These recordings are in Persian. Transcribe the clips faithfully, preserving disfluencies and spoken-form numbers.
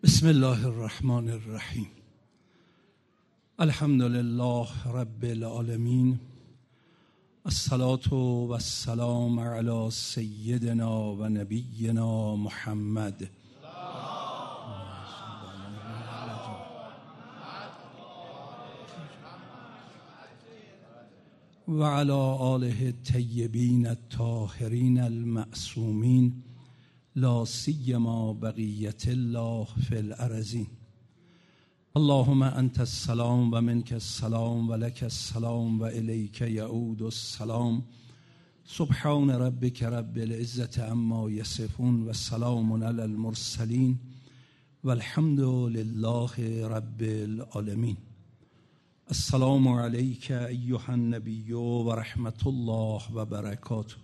بسم الله الرحمن الرحیم. الحمد لله رب العالمین، الصلاة و السلام علی سیدنا و نبینا محمد و علی آله الطیبین الطاهرین المعصومین، لا سیما بقیت الله فی الارضین. اللهم انت السلام و منک السلام و لک السلام و الیک یعود السلام. سبحان ربک رب العزة عما یصفون و سلام علی المرسلین و الحمد لله رب العالمین. السلام علیک ایها النبی و رحمت الله و برکاته.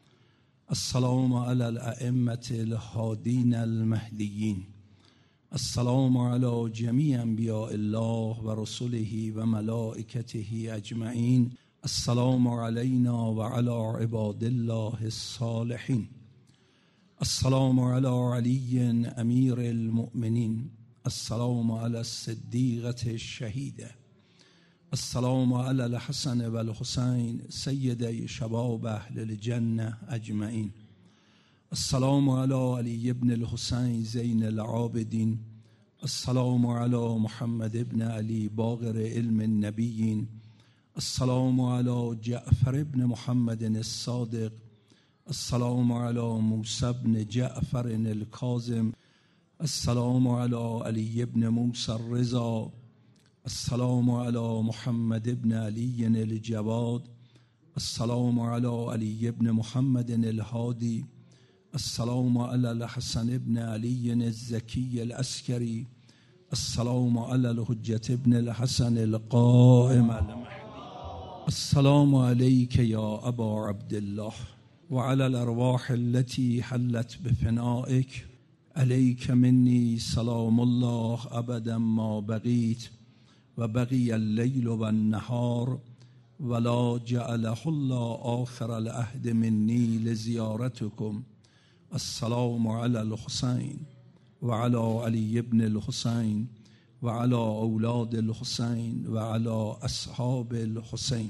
السلام علی الائمة الهادین المهدیین. السلام علی جمیع انبیاء الله و رسله و ملائکته اجمعین. السلام علینا و علی عباد الله الصالحین. السلام علی علی امیر المؤمنین. السلام علی الصدیقة الشهیده. السلام علی الحسن و الحسین سیدی شباب اهل الجنه اجمعین. السلام علی علی ابن الحسین زین العابدین. السلام علی محمد ابن علی باقر علم النبیین. السلام علی جعفر ابن محمد الصادق. السلام علی موسی ابن جعفر الکاظم. السلام علی علی ابن موسی الرضا. السلام علی محمد ابن علی الجواد. السلام علی علی ابن محمد الهادی. السلام علی الحسن ابن علی الزکی العسکری. السلام علی الحجة ابن الحسن القائم المهدی. السلام علیک یا ابا عبدالله و علی الارواح التي حلت بفنائک. علیک منی سلام الله ابدا ما بقیت و بقی اللیل و النهار ولا جعله الله آخر العهد منی لزیارتکم. السلام علی الحسین و علی علی ابن الحسین و علی اولاد الحسین و علی اصحاب الحسین.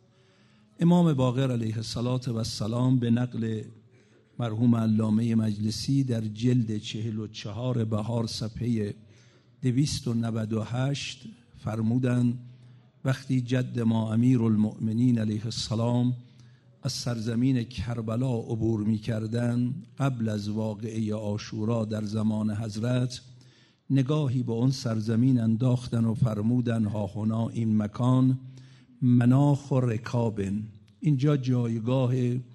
امام باقر علیه السلام به نقل مرحوم علامه مجلسی در جلد چهل و چهار بهار صفحه دویست و نود و هشت فرمودند وقتی جد ما امیر المؤمنین علیه السلام از سرزمین کربلا عبور می کردن قبل از واقعه عاشورا در زمان حضرت، نگاهی به اون سرزمین انداختن و فرمودن ها هنا این مکان مناخ و رکابن، اینجا جایگاه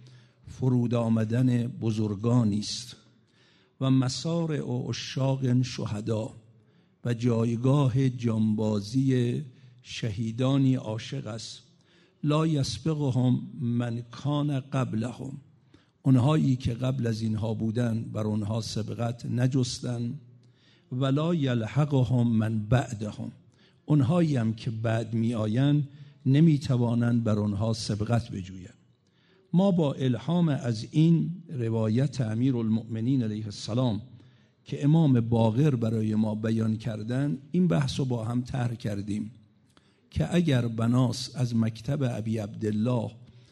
فرود آمدن بزرگانی است و مسار و عشاق شهدا و جایگاه جانبازی شهیدانی عاشق است. لا یسبقهم من کان قبلهم، اونهایی که قبل از اینها بودن بر اونها سبقت نجستن. ولا یلحقهم من بعدهم، اونهایی هم که بعد می آین نمی توانند بر اونها سبقت بجویند. ما با الهام از این روایت امیر المؤمنین علیه السلام که امام باقر برای ما بیان کردن این بحث رو با هم طرح کردیم که اگر بناس از مکتب ابی عبدالله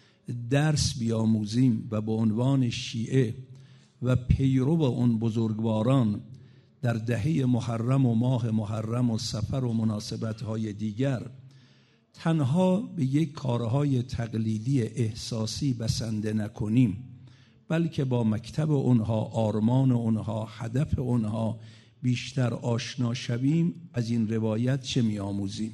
درس بیاموزیم و به عنوان شیعه و پیرو اون بزرگواران در دهه محرم و ماه محرم و سفر و مناسبت‌های دیگر تنها به یک کارهای تقلیدی احساسی بسنده نکنیم، بلکه با مکتب اونها، آرمان اونها، هدف اونها بیشتر آشنا شویم، از این روایت چه می آموزیم؟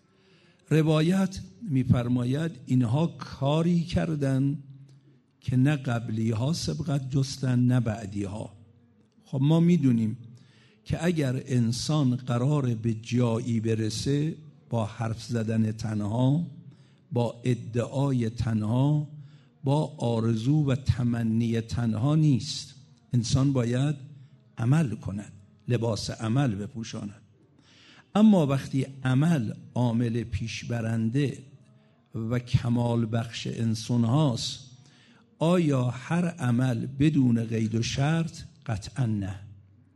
روایت می فرماید اینها کاری کردن که نه قبلی ها سبقت جستن نه بعدی ها. خب ما می دونیم که اگر انسان قرار به جایی برسه با حرف زدن تنها، با ادعای تنها، با آرزو و تمنی تنها نیست. انسان باید عمل کند، لباس عمل بپوشاند. اما وقتی عمل عامل پیشبرنده و کمال بخش انسان هاست، آیا هر عمل بدون قید و شرط؟ قطعا نه.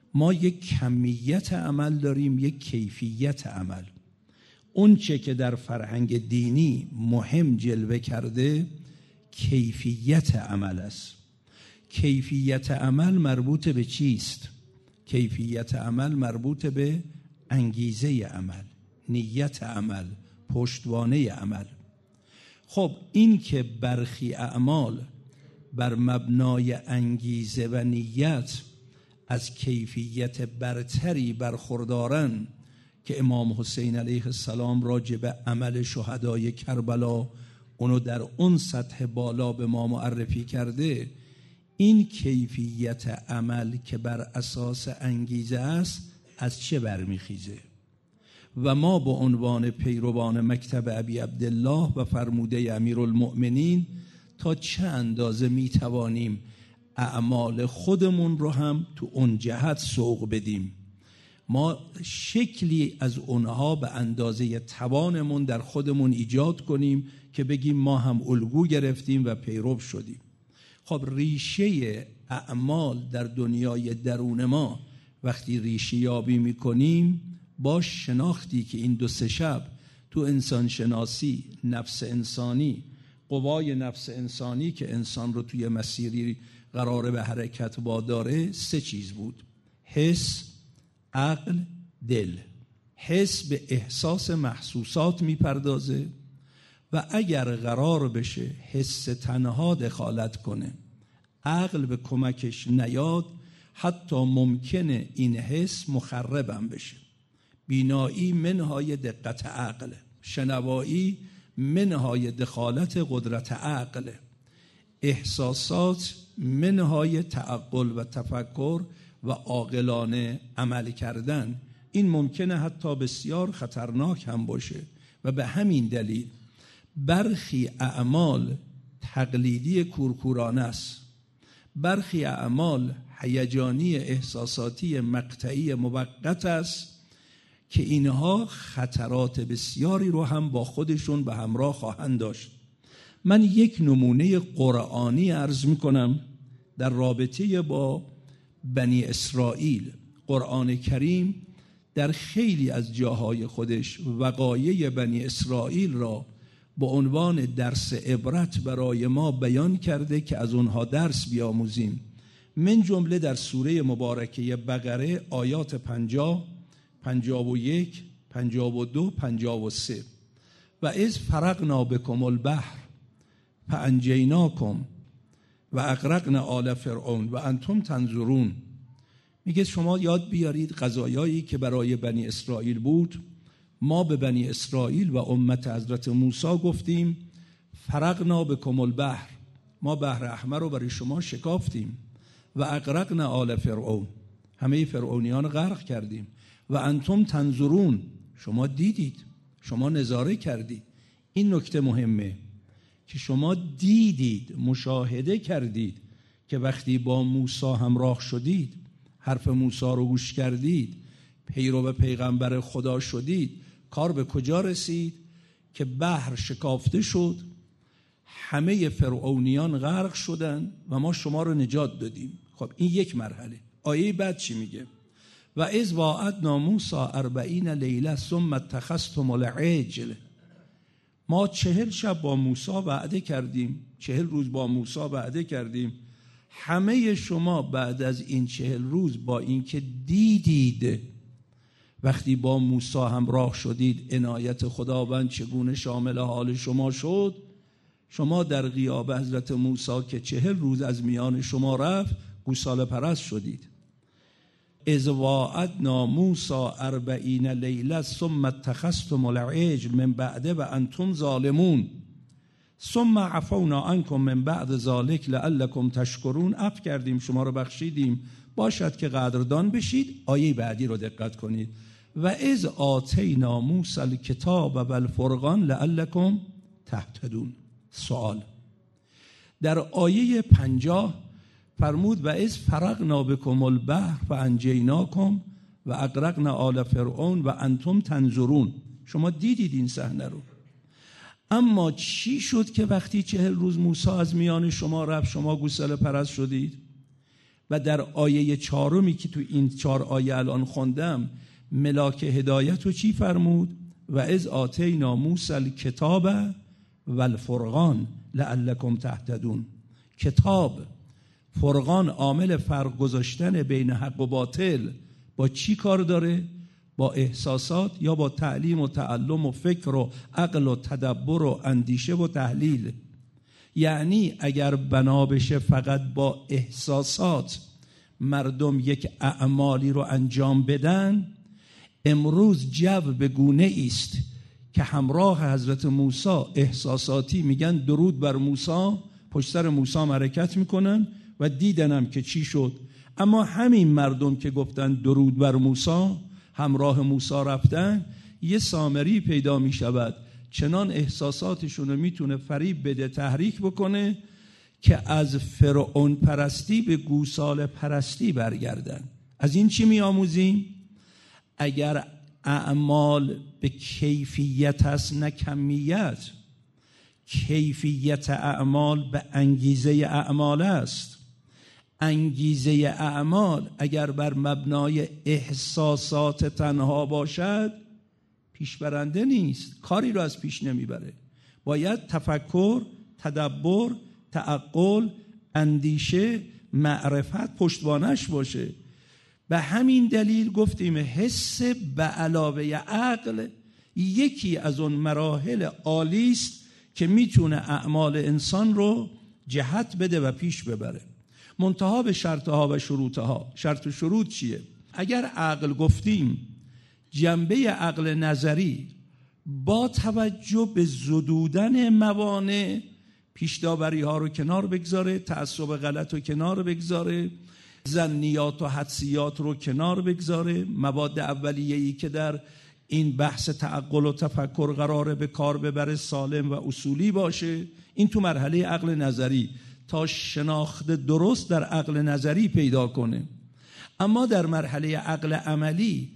ما یک کمیت عمل داریم، یک کیفیت عمل. اون چه که در فرهنگ دینی مهم جلوه کرده کیفیت عمل است. کیفیت عمل مربوط به چیست؟ کیفیت عمل مربوط به انگیزه عمل، نیت عمل، پشتوانه عمل. خب این که برخی اعمال بر مبنای انگیزه و نیت از کیفیت برتری برخوردارن که امام حسین علیه السلام راجع به عمل شهدای کربلا اونو در اون سطح بالا به ما معرفی کرده، این کیفیت عمل که بر اساس انگیزه است از چه برمیخیزه؟ و ما به عنوان پیروان مکتب ابی عبدالله و فرموده امیرالمؤمنین تا چه اندازه میتوانیم اعمال خودمون رو هم تو اون جهت سوق بدیم؟ ما شکلی از اونها به اندازه توانمون در خودمون ایجاد کنیم که بگیم ما هم الگو گرفتیم و پیرو شدیم. خب ریشه اعمال در دنیای درون ما وقتی ریشه یابی میکنیم با شناختی که این دو سه شب تو انسان شناسی، نفس انسانی، قوای نفس انسانی که انسان رو توی مسیری قراره به حرکت واداره، سه چیز بود: حس، عقل، دل. حس به احساس محسوسات میپردازه و اگر قرار بشه حس تنها دخالت کنه، عقل به کمکش نیاد، حتی ممکنه این حس مخربم بشه. بینایی منهای دقت عقل، شنوایی منهای دخالت قدرت عقل، احساسات منهای تعقل و تفکر و عاقلانه عمل کردن. این ممکنه حتی بسیار خطرناک هم باشه و به همین دلیل برخی اعمال تقلیدی کورکورانه است، برخی اعمال هیجانی احساساتی مقطعی موقت است که اینها خطرات بسیاری رو هم با خودشون به همراه خواهند داشت. من یک نمونه قرآنی عرض میکنم در رابطه با بنی اسرائیل. قرآن کریم در خیلی از جاهای خودش وقایع بنی اسرائیل را به عنوان درس عبرت برای ما بیان کرده که از اونها درس بیاموزیم. من جمله در سوره مبارکه بقره آیات پنجاه، پنجاه و یک، پنجاه و دو، پنجاه و سه: و اذ فرقنا بکم البحر فانجیناکم و اغرقنا آل فرعون و انتم تنظرون. میگه شما یاد بیارید قضایایی که برای بنی اسرائیل بود. ما به بنی اسرائیل و امت حضرت موسی گفتیم فرقنا بکم البحر، ما بحر احمر رو برای شما شکافتیم، و اغرقنا آل فرعون، همه فرعونیان غرق کردیم، و انتم تنظرون، شما دیدید، شما نظاره کردید. این نکته مهمه که شما دیدید، مشاهده کردید که وقتی با موسی همراه شدید، حرف موسی رو گوش کردید، پیرو پیغمبر خدا شدید، کار به کجا رسید که بحر شکافته شد، همه فرعونیان غرق شدن و ما شما رو نجات دادیم. خب این یک مرحله. آیه بعد چی میگه؟ و اذ واعدنا موسی اربعین لیله ثم اتخذتم العجل. ما چهل شب با موسی وعده کردیم، چهل روز با موسی وعده کردیم. همه شما بعد از این چهل روز با اینکه دیدید وقتی با موسی همراه شدید عنایت خداوند چگونه شامل حال شما شد، شما در غیاب حضرت موسی که چهل روز از میان شما رفت گوساله پرست شدید. اذ واعدنا موسی اربعین لیله ثم اتخذتم العجل من بعد و انتم ظالمون ثم عفونا عنکم من بعد ذلک لعلکم تشکرون. عفو کردیم، شما رو بخشیدیم، باشد که قدردان بشید. آیه بعدی رو دقت کنید: و اذ آتینا موسی الکتاب و الفرقان لعلکم تهتدون. سوال: در آیه پنجاه فرمود و اذ فرقنا بکم البحر فانجیناکم و اغرقنا آل فرعون و انتم تنظرون. شما دیدید این صحنه رو. اما چی شد که وقتی چهل روز موسی از میان شما رفت شما گوساله پرست شدید؟ و در آیه چهارمی که تو این چهار آیه الان خوندم ملاک هدایت رو چی فرمود؟ و اذ آتینا موسی الکتاب و الفرقان لعلکم تهتدون. کتاب، فرقان، عامل فرق گذاشتن بین حق و باطل با چی کار داره؟ با احساسات یا با تعلیم و تعلم و فکر و عقل و تدبر و اندیشه و تحلیل. یعنی اگر بنا بشه فقط با احساسات مردم یک اعمالی رو انجام بدن، امروز جو به گونه است که همراه حضرت موسی احساساتی میگن درود بر موسی، پشت سر موسی حرکت میکنن و دیدنم که چی شد. اما همین مردم که گفتن درود بر موسی، همراه موسی رفتن، یه سامری پیدا میشود چنان احساساتشون رو میتونه فریب بده، تحریک بکنه که از فرعون پرستی به گوساله پرستی برگردن. از این چی میآموزیم؟ اگر اعمال به کیفیت است نه کمیت، کیفیت اعمال به انگیزه اعمال است. انگیزه اعمال اگر بر مبنای احساسات تنها باشد پیش برنده نیست، کاری رو از پیش نمیبره. باید تفکر، تدبر، تعقل، اندیشه، معرفت پشتوانش باشه. به همین دلیل گفتیم حس به علاوه عقل یکی از اون مراحل عالی است که میتونه اعمال انسان رو جهت بده و پیش ببره. منتها به شرطها و شروطها. شرط و شروط چیه؟ اگر عقل گفتیم جنبه عقل نظری با توجه به زدودن موانع پیش‌داوری ها رو کنار بگذاره، تعصب غلط رو کنار بگذاره، ظنیات و حدسیات رو کنار بگذاره، مواد اولیه‌ای که در این بحث تعقل و تفکر قراره به کار ببره سالم و اصولی باشه. این تو مرحله عقل نظری تا شناخت درست در عقل نظری پیدا کنه. اما در مرحله عقل عملی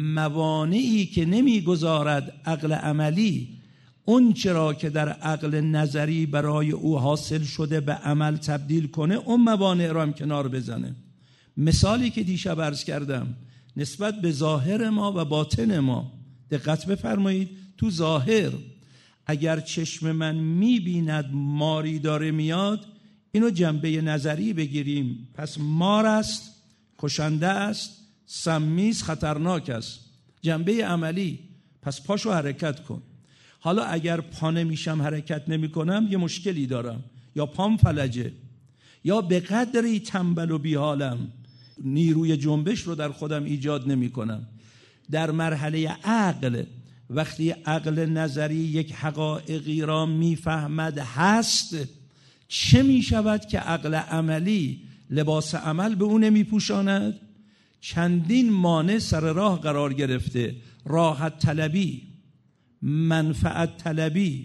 موانعی که نمیگذارد عقل عملی اون چرا که در عقل نظری برای او حاصل شده به عمل تبدیل کنه، اون موانع رو هم کنار بزنه. مثالی که دیشب عرض کردم نسبت به ظاهر ما و باطن ما، دقت بفرمایید. تو ظاهر اگر چشم من میبیند ماری داره میاد، اینو جنبه نظری بگیریم، پس مار است، کشنده است، سمیز، خطرناک است. جنبه عملی، پس پاشو حرکت کن. حالا اگر پا نمیشم حرکت نمی کنم یه مشکلی دارم، یا پام فلجه، یا به قدری تنبل و بیحالم نیروی جنبش رو در خودم ایجاد نمی کنم. در مرحله عقل وقتی عقل نظری یک حقایقی را میفهمد هست، چه می شود که عقل عملی لباس عمل به اون نمی پوشاند؟ چندین مانع سر راه قرار گرفته. راحت طلبی، منفعت طلبی،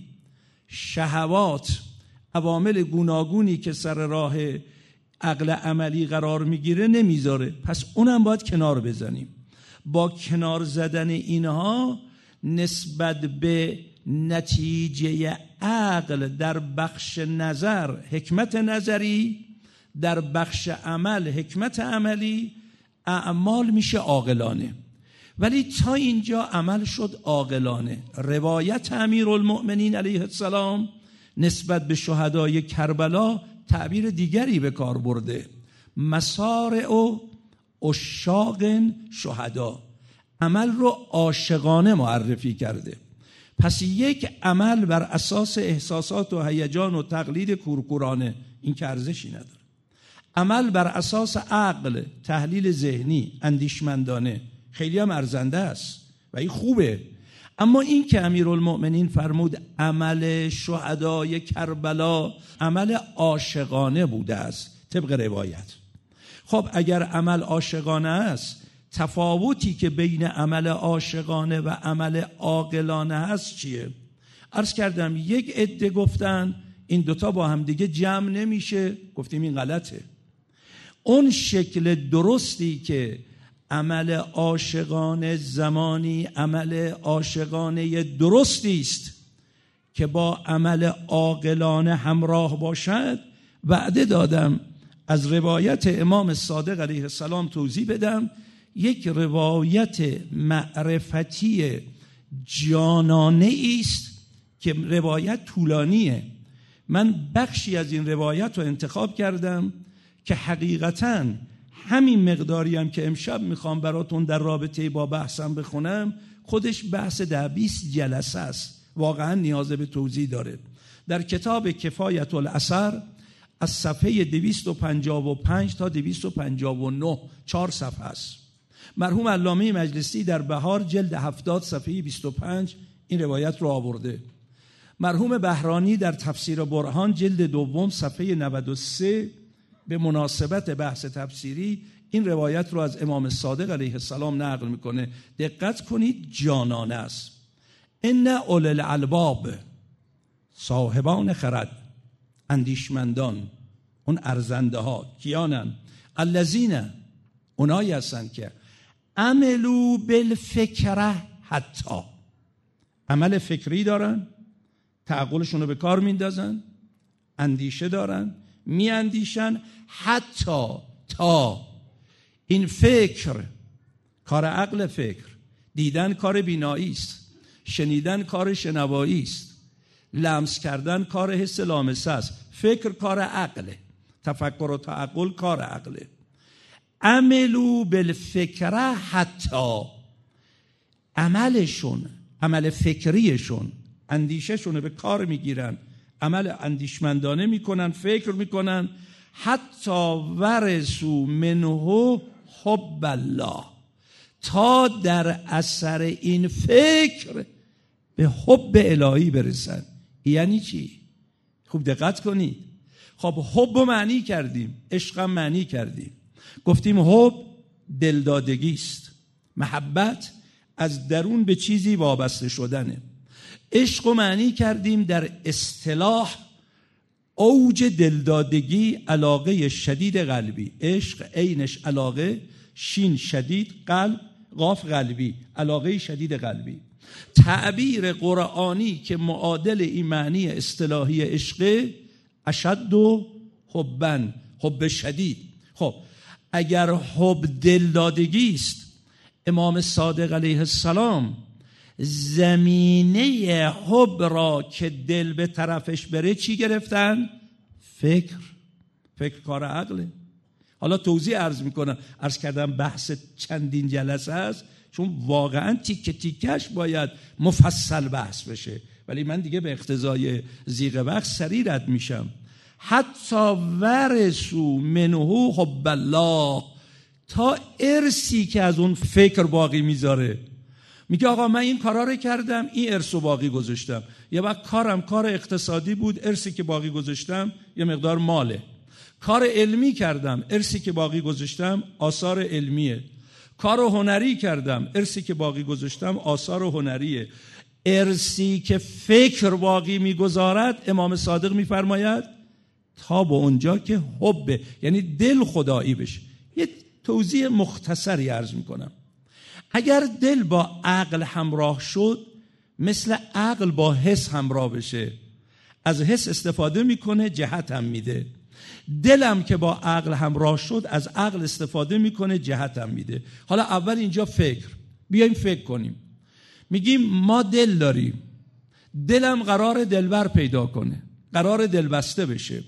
شهوات، عوامل گوناگونی که سر راه عقل عملی قرار میگیره نمیذاره. پس اونم باید کنار بزنیم. با کنار زدن اینها نسبت به نتیجه عقل در بخش نظر حکمت نظری، در بخش عمل حکمت عملی، اعمال میشه عاقلانه. ولی تا اینجا عمل شد عاقلانه. روایت امیرالمؤمنین علیه السلام نسبت به شهدای کربلا تعبیر دیگری به کار برده. مسارع و عشاق شهدا، عمل رو عاشقانه معرفی کرده. پس یک عمل بر اساس احساسات و هیجان و تقلید کورکورانه، این که ارزشی نداره. عمل بر اساس عقل، تحلیل ذهنی، اندیشمندانه، خیلی هم ارزنده است و این خوبه. اما این که امیرالمؤمنین فرمود عمل شهدای کربلا عمل عاشقانه بوده است طبق روایت. خب اگر عمل عاشقانه است، تفاوتی که بین عمل عاشقانه و عمل عاقلانه هست چیه؟ عرض کردم یک عده گفتن این دوتا با هم دیگه جمع نمیشه، گفتیم این غلطه. اون شکل درستی که عمل عاشقانه زمانی عمل عاشقانه درستی است که با عمل عاقلانه همراه باشد، وعده دادم از روایت امام صادق علیه السلام توضیح بدم. یک روایت معرفتی جانانه است که روایت طولانیه. من بخشی از این روایت رو انتخاب کردم که حقیقتاً همین مقداری هم که امشب میخوام براتون در رابطه با بحثم بخونم خودش بحث ده بیست جلسه است، واقعا نیاز به توضیح داره. در کتاب کفایت الاثر از صفحه دویست و پنجاه و پنج تا دویست و پنجاه و نه چهار صفحه است. مرحوم علامه مجلسی در بهار جلد هفتاد صفحه بیست و پنج این روایت رو آورده. مرحوم بهرانی در تفسیر برهان جلد دوم صفحه نود و سه به مناسبت بحث تفسیری این روایت رو از امام صادق علیه السلام نقل میکنه. دقت کنید، جانانه است. ان اولي الالباب، صاحبان خرد، اندیشمندان، اون ارزنده ها کیانن؟ الذین، اونایی هستن که عملوا بالفکره، حتی عمل فکری دارن، تعقلشون رو به کار میندازن، اندیشه دارن، میاندیشن، حتی تا این فکر کار عقل، فکر دیدن کار بینایی است، شنیدن کار شنوایی است، لمس کردن کار حس لامسه است، فکر کار عقله، تفکر و تعقل کار عقله. عملو بالفکره، حتی عملشون، عمل فکریشون، اندیشهشون به کار میگیرن، عمل اندیشمندانه میکنن، فکر میکنن، حتی ورثوا منه حب الله، تا در اثر این فکر به حب الهی برسن. یعنی چی؟ خوب دقت کنید. خب حب رو معنی کردیم، عشق هم معنی کردیم. گفتیم حب دلدادگی است، محبت از درون به چیزی وابسته شدنه. عشق رو معنی کردیم در اصطلاح اوج دلدادگی، علاقه شدید قلبی. عشق عینش علاقه، شین شدید، قلب، قاف قلبی، علاقه شدید قلبی. تعبیر قرآنی که معادل این معنی اصطلاحی عشق، اشد و حبن، حب شدید. خب اگر حب دلدادگی است، امام صادق علیه السلام زمینه حب را که دل به طرفش بره چی گرفتن؟ فکر. فکر کار عقله. حالا توضیح عرض میکنم. عرض کردم بحث چندین جلسه است، چون واقعا تیکه تیکش باید مفصل بحث بشه، ولی من دیگه به اقتضای ضیق وقت سریع رد میشم. حتی ورثوا منه حب الله، تا ارثی که از اون فکر باقی میذاره. میگه آقا من این کارا رو کردم، این ارث رو باقی گذاشتم. یه وقت کارم کار اقتصادی بود، ارثی که باقی گذاشتم یه مقدار ماله. کار علمی کردم، ارثی که باقی گذاشتم آثار علمیه. کار هنری کردم، ارثی که باقی گذاشتم آثار هنریه. ارثی که فکر باقی میگذارد، امام صادق میفرماید تا به اونجا که حب، یعنی دل خدایی بشه. یه توضیح مختصری عرض میکنم. اگر دل با عقل همراه شد، مثل عقل با حس همراه بشه، از حس استفاده میکنه، جهت هم میده. دلم که با عقل همراه شد، از عقل استفاده میکنه، جهت هم میده. حالا اول اینجا فکر، بیایم فکر کنیم. میگیم ما دل داریم، دلم قرار دلبر پیدا کنه، قرار دلبسته بشه.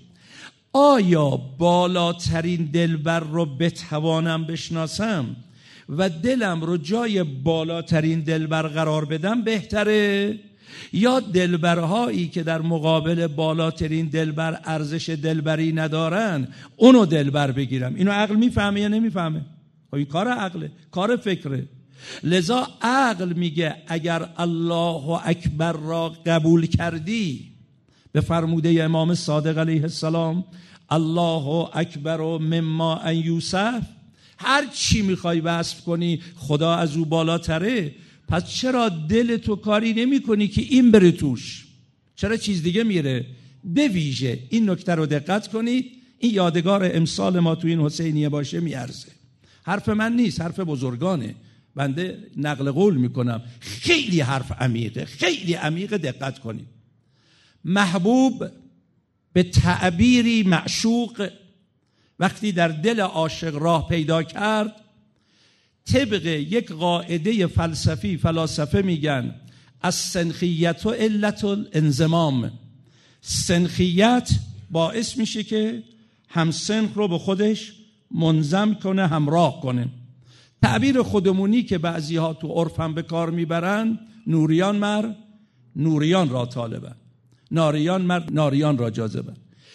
آیا بالاترین دلبر رو بتوانم بشناسم و دلم رو جای بالاترین دلبر قرار بدم بهتره، یا دلبرهایی که در مقابل بالاترین دلبر ارزش دلبری ندارن اونو دلبر بگیرم؟ اینو عقل میفهمه یا نمیفهمه؟ این کار عقله، کار فکره. لذا عقل میگه اگر الله اکبر را قبول کردی، به فرموده امام صادق علیه السلام، الله اکبر مما ان یوصف، هر چی میخوای وصف کنی خدا از او بالاتره، پس چرا دل تو کاری نمی کنی که این بره توش؟ چرا چیز دیگه میره؟ به ویژه این نکته رو دقت کنید، این یادگار امسال ما تو این حسینیه باشه میارزه. حرف من نیست، حرف بزرگانه، بنده نقل قول میکنم. خیلی حرف عمیقه، خیلی عمیقه، دقت کنید. محبوب به تعبیری معشوق وقتی در دل عاشق راه پیدا کرد، طبق یک قاعده فلسفی، فلاسفه میگن از سنخیت و علت الانضمام، سنخیت باعث میشه که هم سنخ رو به خودش منضم کنه، همراه کنه. تعبیر خودمونی که بعضی ها تو عرف هم به کار میبرن، نوریان مر نوریان را طالبن، ناریان مر ناریان را جاذبن.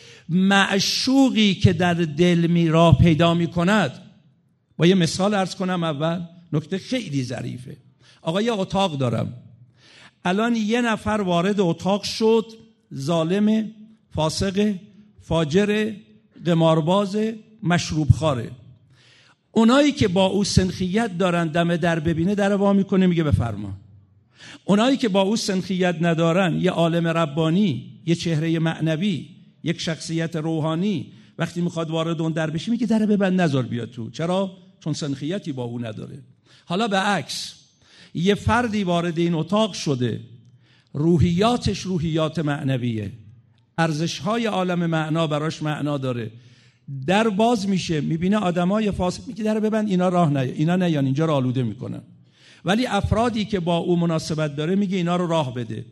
معشوقی که در دل می راه پیدا می کند، با یه مثال عرض کنم. اول نکته خیلی ظریفه. آقا یه اتاق دارم، الان یه نفر وارد اتاق شد، ظالم، فاسق، فاجر، قمارباز، مشروب خاره. اونایی که با او سنخیت دارن دم در ببینه در وا میکنه میگه بفرما. اونایی که با او سنخیت ندارن، یه عالم ربانی، یه چهره معنوی، یک شخصیت روحانی، وقتی میخواد وارد اون در بشه میگه در ببند نذار بیاد تو. چرا؟ چون سنخیتی با او نداره. حالا به عکس، یه فردی وارد این اتاق شده، روحیاتش روحیات معنویه، ارزش‌های عالم معنا براش معنا داره، در باز میشه میبینه آدمای فاسد، میگه در ببند اینا راه نه، اینا نه یعنی اینجا رو آلوده میکنن. ولی افرادی که با او مناسبت داره میگه اینا رو راه بده.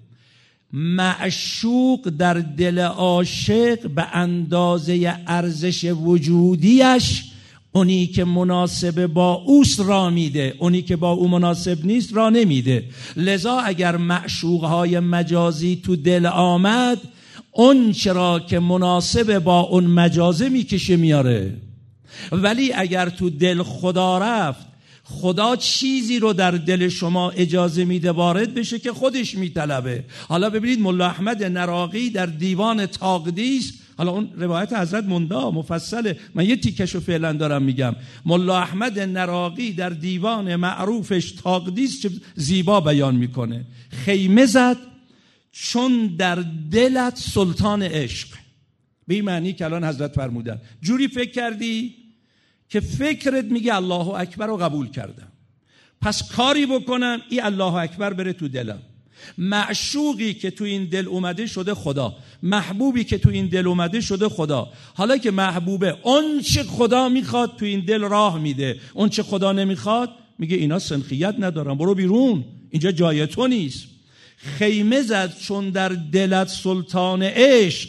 معشوق در دل عاشق به اندازه ارزش وجودیش اونی که مناسب با اوست را میده، اونی که با او مناسب نیست را نمیده. لذا اگر معشوقهای مجازی تو دل آمد، اون چرا که مناسب با اون مجازه میکشه میاره. ولی اگر تو دل خدا رفت، خدا چیزی رو در دل شما اجازه میده وارد بشه که خودش میطلبه. حالا ببینید ملا احمد نراقی در دیوان تاقدیس، حالا اون روایت حضرت مندا مفصله، من یه تیکشو فعلا دارم میگم. ملا احمد نراقی در دیوان معروفش تاقدیس چه زیبا بیان میکنه. خیمه زد چون در دلت سلطان عشق، به این معنی که الان حضرت فرمودن. جوری فکر کردی که فکرت میگه الله اکبر رو قبول کردم، پس کاری بکنم این الله اکبر بره تو دلم. معشوقی که تو این دل اومده شده خدا، محبوبی که تو این دل اومده شده خدا. حالا که محبوبه، اون چه خدا میخواد تو این دل راه میده، اون چه خدا نمیخواد میگه اینا سنخیت ندارم، برو بیرون، اینجا جای تو نیست. خیمه زد چون در دلت سلطان عشق،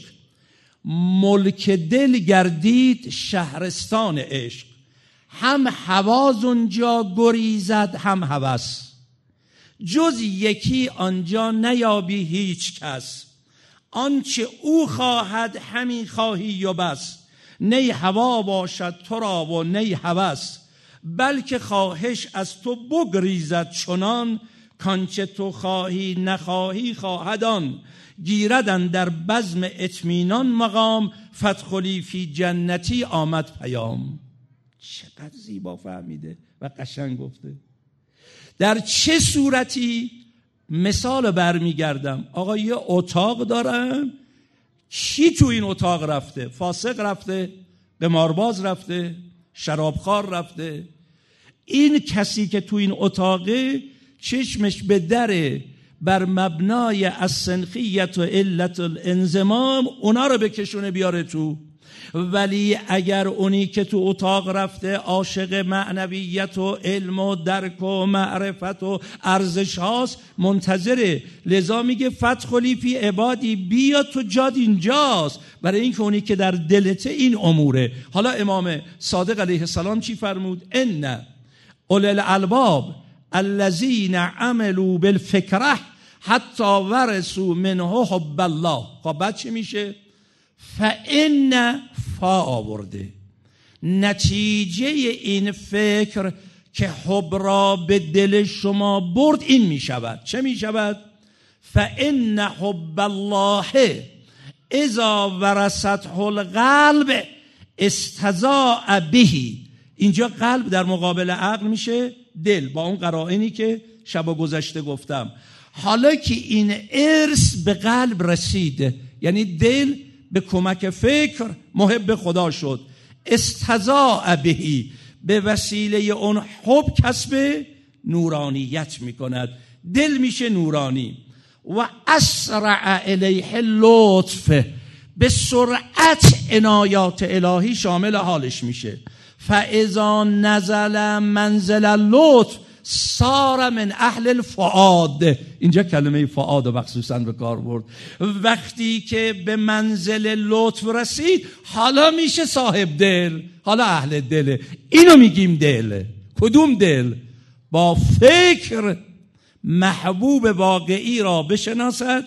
ملک دل گردید شهرستان عشق. هم حواز اونجا گریزد هم هوس، جز یکی آنجا نیابی هیچ کس. آنچه او خواهد همین خواهی و بس، نی هوا باشد تو را و نی هوس. بلکه خواهش از تو بگریزد چنان، کانچه تو خواهی نخواهی خواهدان. گیردن در بزم اطمینان مقام، فادخلی فی جنتی آمد پیام. چقدر زیبا فهمیده و قشنگ گفته. در چه صورتی؟ مثال برمیگردم. آقا یه اتاق دارم، کی تو این اتاق رفته؟ فاسق رفته، قمارباز رفته، شرابخوار رفته. این کسی که تو این اتاقه چشمش به دره، بر مبنای السنخیت و علت الانضمام اونا رو بکشونه بیاره تو. ولی اگر اونی که تو اتاق رفته عاشق معنویت و علم و درک و معرفت و ارزش هاست، منتظره. لذا میگه فادخلی فی عبادی، بیا تو جاد اینجاست، برای اینکه اونی که در دلت این اموره. حالا امام صادق علیه السلام چی فرمود؟ ان اولي الالباب الذين عملوا بالفکره حتی ورثوا منه حب الله. خب بعد چی میشه؟ فان فا آورده، نتیجه این فکر که حب را به دل شما برد این میشود. چه میشود؟ فان حب الله اذا ورثته القلب استضاء به. اینجا قلب در مقابل عقل میشه دل، با اون قرائنی که شب گذشته گفتم. حالا که این ارث به قلب رسید، یعنی دل به کمک فکر محب خدا شد، استضاء بهی، به وسیله اون حب کسب نورانیت میکند، دل میشه نورانی. و اسرع الیه اللطف، به سرعت عنایات الهی شامل حالش میشه. فاذا نزل منزل اللطف صار من اهل الفؤاد. اینجا کلمه فؤاد رو مخصوصا به کار برد. وقتی که به منزل لطف رسید حالا میشه صاحب دل، حالا اهل دله. اینو میگیم دل. کدوم دل؟ با فکر محبوب واقعی را بشناسد،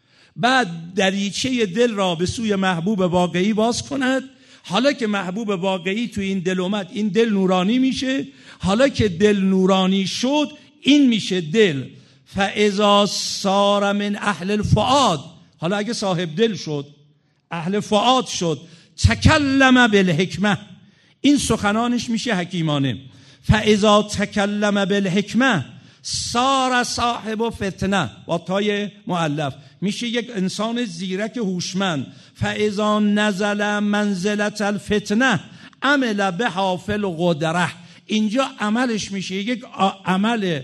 بعد دریچه دل را به سوی محبوب واقعی باز کند. حالا که محبوب واقعی تو این دل اومد، این دل نورانی میشه. حالا که دل نورانی شد، این میشه دل. فاذا صار من اهل الفؤاد، حالا اگه صاحب دل شد، اهل فؤاد شد، تکلم بالحکمه، این سخنانش میشه حکیمانه. فاذا تکلم بالحکمه صار صاحب فتنه، با تای مؤلف، میشه یک انسان زیرک هوشمند. فاذا نزل منزلت الفتنه عمل بها فی القدره، اینجا عملش میشه یک عمل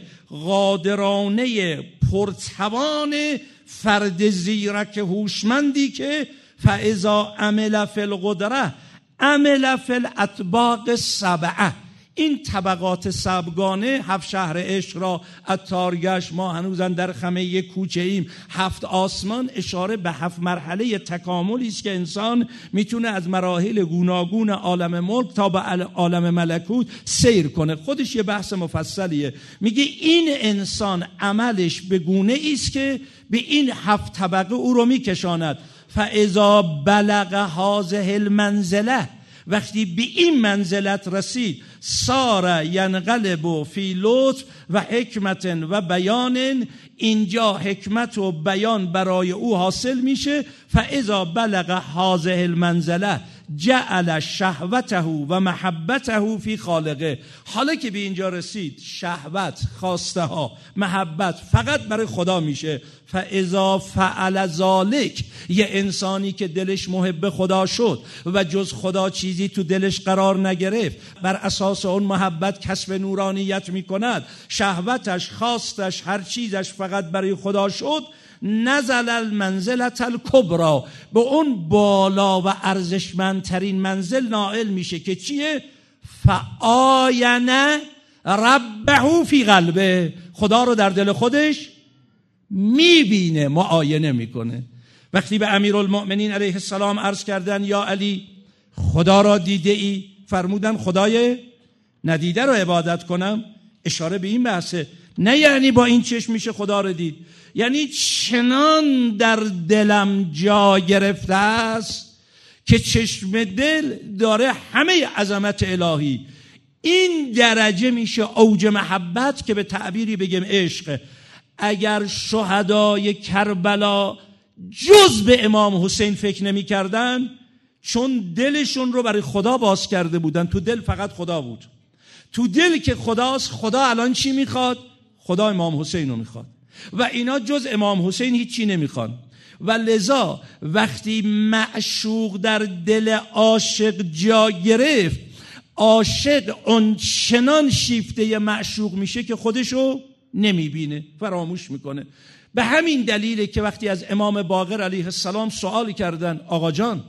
قادرانه پرتوان فرد زیرک هوشمندی که فاذا عمل فی القدره عمل فی الاطباق السبعه، این طبقات سبگانه، هفت شهر عشق را عطارگشت، ما هنوزن در خمه یک کوچه ایم، هفت آسمان، اشاره به هفت مرحله تکاملی است که انسان میتونه از مراحل گوناگون عالم ملک تا به عالم ملکوت سیر کنه. خودش یه بحث مفصلیه. میگه این انسان عملش به گونه است که به این هفت طبقه او رو میکشاند. فاذا بلغ هذه المنزله، وقتی به این منزلت رسید، سار ینقلب فی لطف و حکمت و بیان، اینجا حکمت و بیان برای او حاصل میشه. فاذا بلغ هذه المنزله جعل شهوته و محبته فی خالقه، حالا که به اینجا رسید، شهوت، خواسته ها، محبت فقط برای خدا میشه. فاذا فعل ذلک، یه انسانی که دلش محب خدا شد و جز خدا چیزی تو دلش قرار نگرفت، بر اساس اون محبت کسب نورانیت میکند، شهوتش، خواستش، هر چیزش فقط برای خدا شد، نزل المنزلة الکبری، به اون بالا و ارزشمندترین منزل نائل میشه که چیه؟ فآین ربه فی قلبه، خدا رو در دل خودش میبینه، معاینه میکنه. وقتی به امیرالمؤمنین علیه السلام عرض کردن یا علی خدا را دیده ای؟ فرمودن خدای ندیده رو عبادت کنم؟ اشاره به این بحثه. نه یعنی با این چشم میشه خدا رو دید، یعنی چنان در دلم جا گرفته است که چشم دل داره همه عظمت الهی. این درجه میشه اوج محبت که به تعبیری بگم عشق. اگر شهدای کربلا جز به امام حسین فکر نمی کردن، چون دلشون رو برای خدا باز کرده بودن، تو دل فقط خدا بود. تو دل که خداست، خدا الان چی میخواد؟ خدا امام حسین رو میخواد و اینا جز امام حسین هیچی نمیخوان. و لذا وقتی معشوق در دل عاشق جا گرفت، عاشق اون چنان شیفته معشوق میشه که خودشو نمیبینه، فراموش میکنه. به همین دلیله که وقتی از امام باقر علیه السلام سوال کردن، آقا جان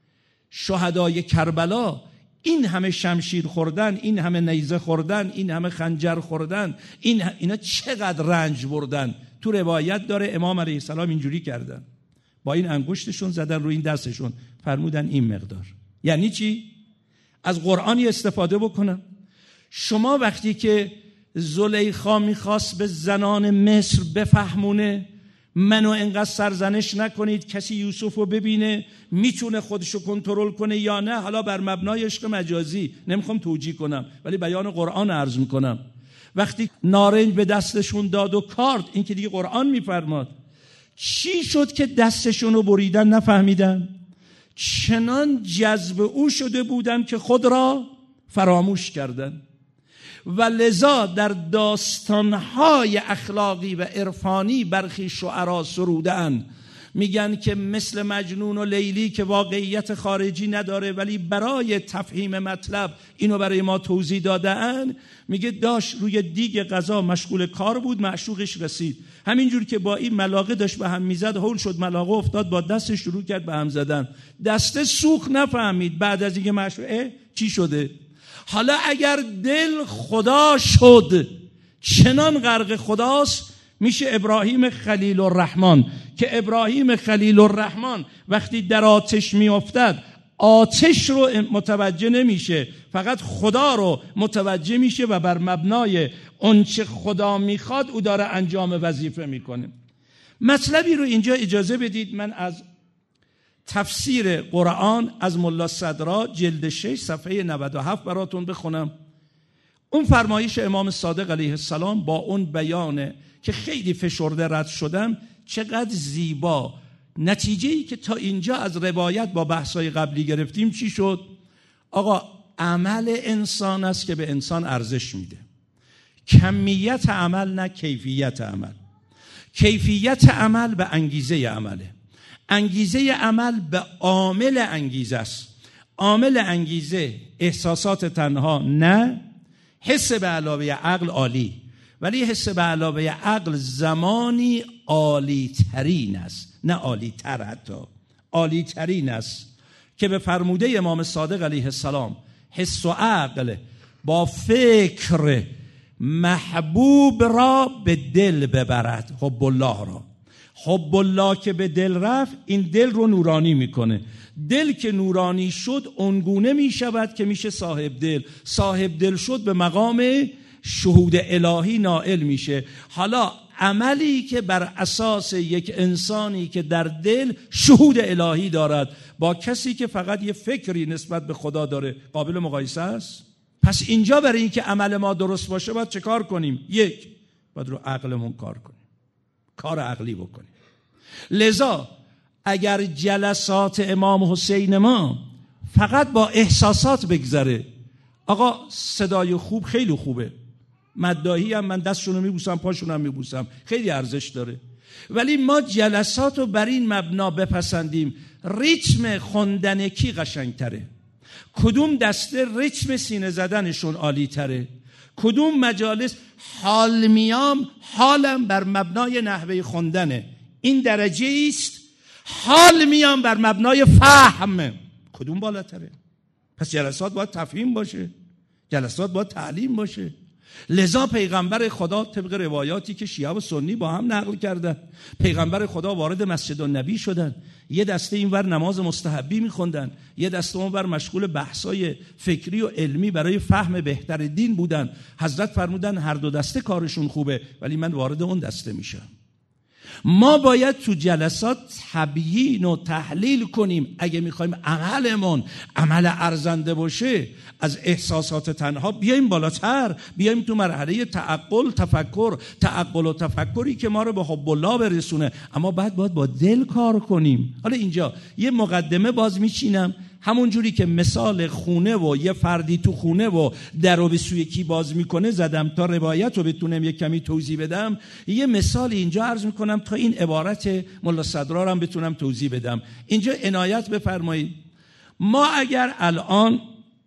شهدای کربلا این همه شمشیر خوردن، این همه نیزه خوردن، این همه خنجر خوردن، این اینا چقدر رنج بردن؟ تو روایت داره امام علیه السلام اینجوری کردن، با این انگشتشون زدن روی این دستشون، فرمودن این مقدار. یعنی چی؟ از قرآنی استفاده بکنم. شما وقتی که زلیخا میخواست به زنان مصر بفهمونه منو انقدر سرزنش نکنید، کسی یوسف رو ببینه میتونه خودشو کنترل کنه یا نه، حالا بر مبنای عشق مجازی، نمیخوام توجیه کنم ولی بیان قرآن عرض میکنم. وقتی نارنج به دستشون داد و کارد، این که دیگه قرآن میفرماد، چی شد که دستشون رو بریدن نفهمیدن؟ چنان جذب او شده بودن که خود را فراموش کردن. و لذا در داستانهای اخلاقی و عرفانی برخی شعرا سرودن میگن که مثل مجنون و لیلی که واقعیت خارجی نداره ولی برای تفهیم مطلب اینو برای ما توضیح دادن. میگه داشت روی دیگ غذا مشغول کار بود، معشوقش رسید، همینجور که با این ملاقه داشت به هم میزد هول شد، ملاقه افتاد، با دست شروع کرد به هم زدن، دسته سوخت، نفهمید. بعد از اینکه معشوقه چی شده؟ حالا اگر دل خدا شد، چنان غرق خداست، میشه ابراهیم خلیل الرحمن که ابراهیم خلیل الرحمن وقتی در آتش میافتد آتش رو متوجه نمیشه، فقط خدا رو متوجه میشه و بر مبنای اون چه خدا میخواد او داره انجام وظیفه میکنه. مطلبی رو اینجا اجازه بدید من از تفسیر قرآن از ملا صدرا جلد شش صفحه نود و هفت براتون بخونم. اون فرمایش امام صادق علیه السلام با اون بیانه که خیلی فشرده رد شدم، چقدر زیبا. نتیجه‌ای که تا اینجا از روایت با بحث‌های قبلی گرفتیم چی شد؟ آقا عمل انسان است که به انسان ارزش میده. کمیت عمل نه کیفیت عمل. کیفیت عمل به انگیزه عمله. انگیزه عمل به عامل انگیزه است. عامل انگیزه احساسات تنها نه، حس به علاوه عقل عالی، ولی حس به علاوه عقل زمانی عالی ترین است، نه عالی تر، حتی عالی ترین است که به فرموده امام صادق علیه السلام حس و عقل با فکر محبوب را به دل ببرد، حب الله را. حب الله که به دل رفت این دل رو نورانی میکنه. دل که نورانی شد اونگونه میشود که میشه صاحب دل. صاحب دل شد به مقام شهود الهی نائل میشه. حالا عملی که بر اساس یک انسانی که در دل شهود الهی دارد با کسی که فقط یه فکری نسبت به خدا داره قابل مقایسه است؟ پس اینجا برای اینکه عمل ما درست باشه باید چه کار کنیم؟ یک، باید رو عقلمون کار کنیم، کار عقلی بکنیم. لذا اگر جلسات امام حسین ما فقط با احساسات بگذره، آقا صدای خوب خیلی خوبه، مداحی هم من دستشونو میبوسم پاشونو هم میبوسم، خیلی ارزش داره، ولی ما جلسات رو بر این مبنا بپسندیم ریتم خوندن کی قشنگتره، کدوم دسته ریتم سینه زدنشون عالی تره، کدوم مجالس حال میام حالم بر مبنای نحوه خوندنه، این درجه است، حال میام بر مبنای فهم، کدوم بالاتره؟ پس جلسات باید تفهیم باشه، جلسات باید تعلیم باشه. لذا پیغمبر خدا طبق روایاتی که شیعه و سنی با هم نقل کردن، پیغمبر خدا وارد مسجد النبی شدن، یه دسته اینور نماز مستحبی میخوندن، یه دسته اونور مشغول بحثای فکری و علمی برای فهم بهتر دین بودن. حضرت فرمودن هر دو دسته کارشون خوبه ولی من وارد اون دسته میشم. ما باید تو جلسات تبیین و تحلیل کنیم اگه میخوایم عملمون عمل ارزنده باشه، از احساسات تنها بیایم بالاتر، بیایم تو مرحله تعقل تفکر، تعقل و تفکری که ما رو به حب الله برسونه، اما بعد باید با دل کار کنیم. حالا اینجا یه مقدمه باز میچینم، همون جوری که مثال خونه و یه فردی تو خونه و درو به سوی کی باز میکنه زدم تا روایت رو بتونم یک کمی توضیح بدم، یه مثال اینجا عرض میکنم تا این عبارت ملا صدرا رو هم بتونم توضیح بدم. اینجا عنایت بفرمایید، ما اگر الان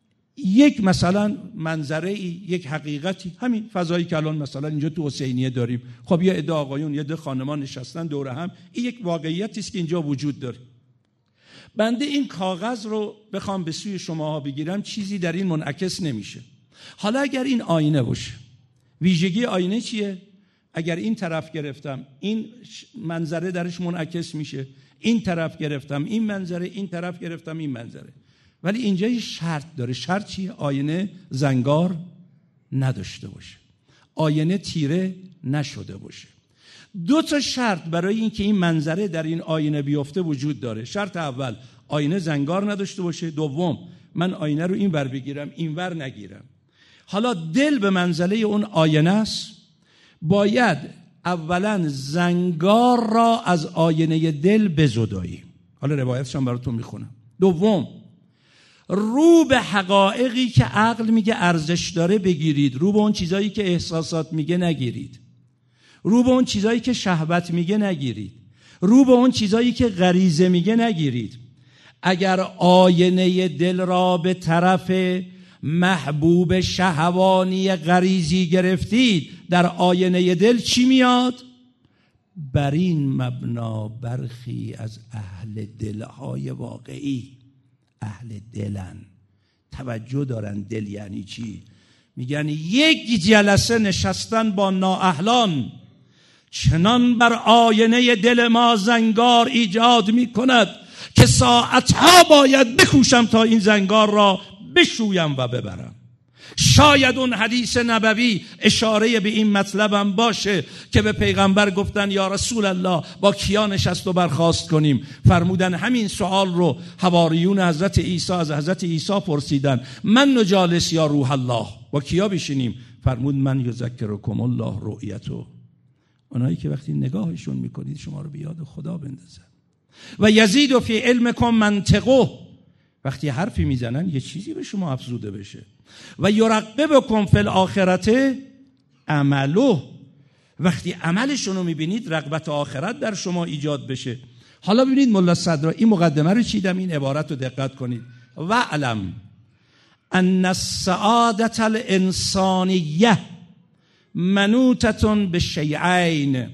یک مثلا منظره یک حقیقتی، همین فضایی که الان مثلا اینجا تو حسینیه داریم، خب یه عده آقایون یه عده خانمان نشستن دور هم، این یک واقعیتی است که اینجا وجود داره. بنده این کاغذ رو بخوام به سوی شماها بگیرم چیزی در این منعکس نمیشه. حالا اگر این آینه باشه، ویژگی آینه چیه؟ اگر این طرف گرفتم این منظره درش منعکس میشه، این طرف گرفتم این منظره، این طرف گرفتم این منظره. ولی اینجا یه شرط داره. شرط چیه؟ آینه زنگار نداشته باشه، آینه تیره نشده باشه. دو تا شرط برای اینکه این منظره در این آینه بیفته وجود داره. شرط اول آینه زنگار نداشته باشه، دوم من آینه رو این ور بگیرم این ور نگیرم. حالا دل به منزله اون آینه است، باید اولا زنگار را از آینه دل بزدایی. حالا روایتش هم براتون میخونم. دوم رو به حقایقی که عقل میگه ارزش داره بگیرید، رو به اون چیزایی که احساسات میگه نگیرید، رو به اون چیزایی که شهوت میگه نگیرید، رو به اون چیزایی که غریزه میگه نگیرید. اگر آینه دل را به طرف محبوب شهوانی غریزی گرفتید، در آینه دل چی میاد؟ بر این مبنا برخی از اهل دلهای واقعی، اهل دلن، توجه دارن. دل یعنی چی؟ میگن یک جلسه نشستن با نااهلان چنان بر آینه دل ما زنگار ایجاد میکند که ساعتها باید بکوشم تا این زنگار را بشویم و ببرم. شاید اون حدیث نبوی اشاره به این مطلبم باشه که به پیغمبر گفتن یا رسول الله با کیا نشست و برخاست کنیم؟ فرمودن همین سوال رو حواریون حضرت عیسی از حضرت عیسی پرسیدن، من نجالس یا روح الله، با کیا بشینیم؟ فرمود من یذکرکم الله رؤیته، اونایی که وقتی نگاهشون میکنید شما رو به یاد خدا بندازن. و یزید فی علمکم منطقه، وقتی حرفی میزنن یه چیزی به شما افزوده بشه. و یرغبکم فی الاخرته عمله، وقتی عملشون رو میبینید رغبت آخرت در شما ایجاد بشه. حالا ببینید ملا صدرا این مقدمه رو چیدم، این عبارت رو دقت کنید. و علم ان السعادت الانسانیه منوطه به شیئین،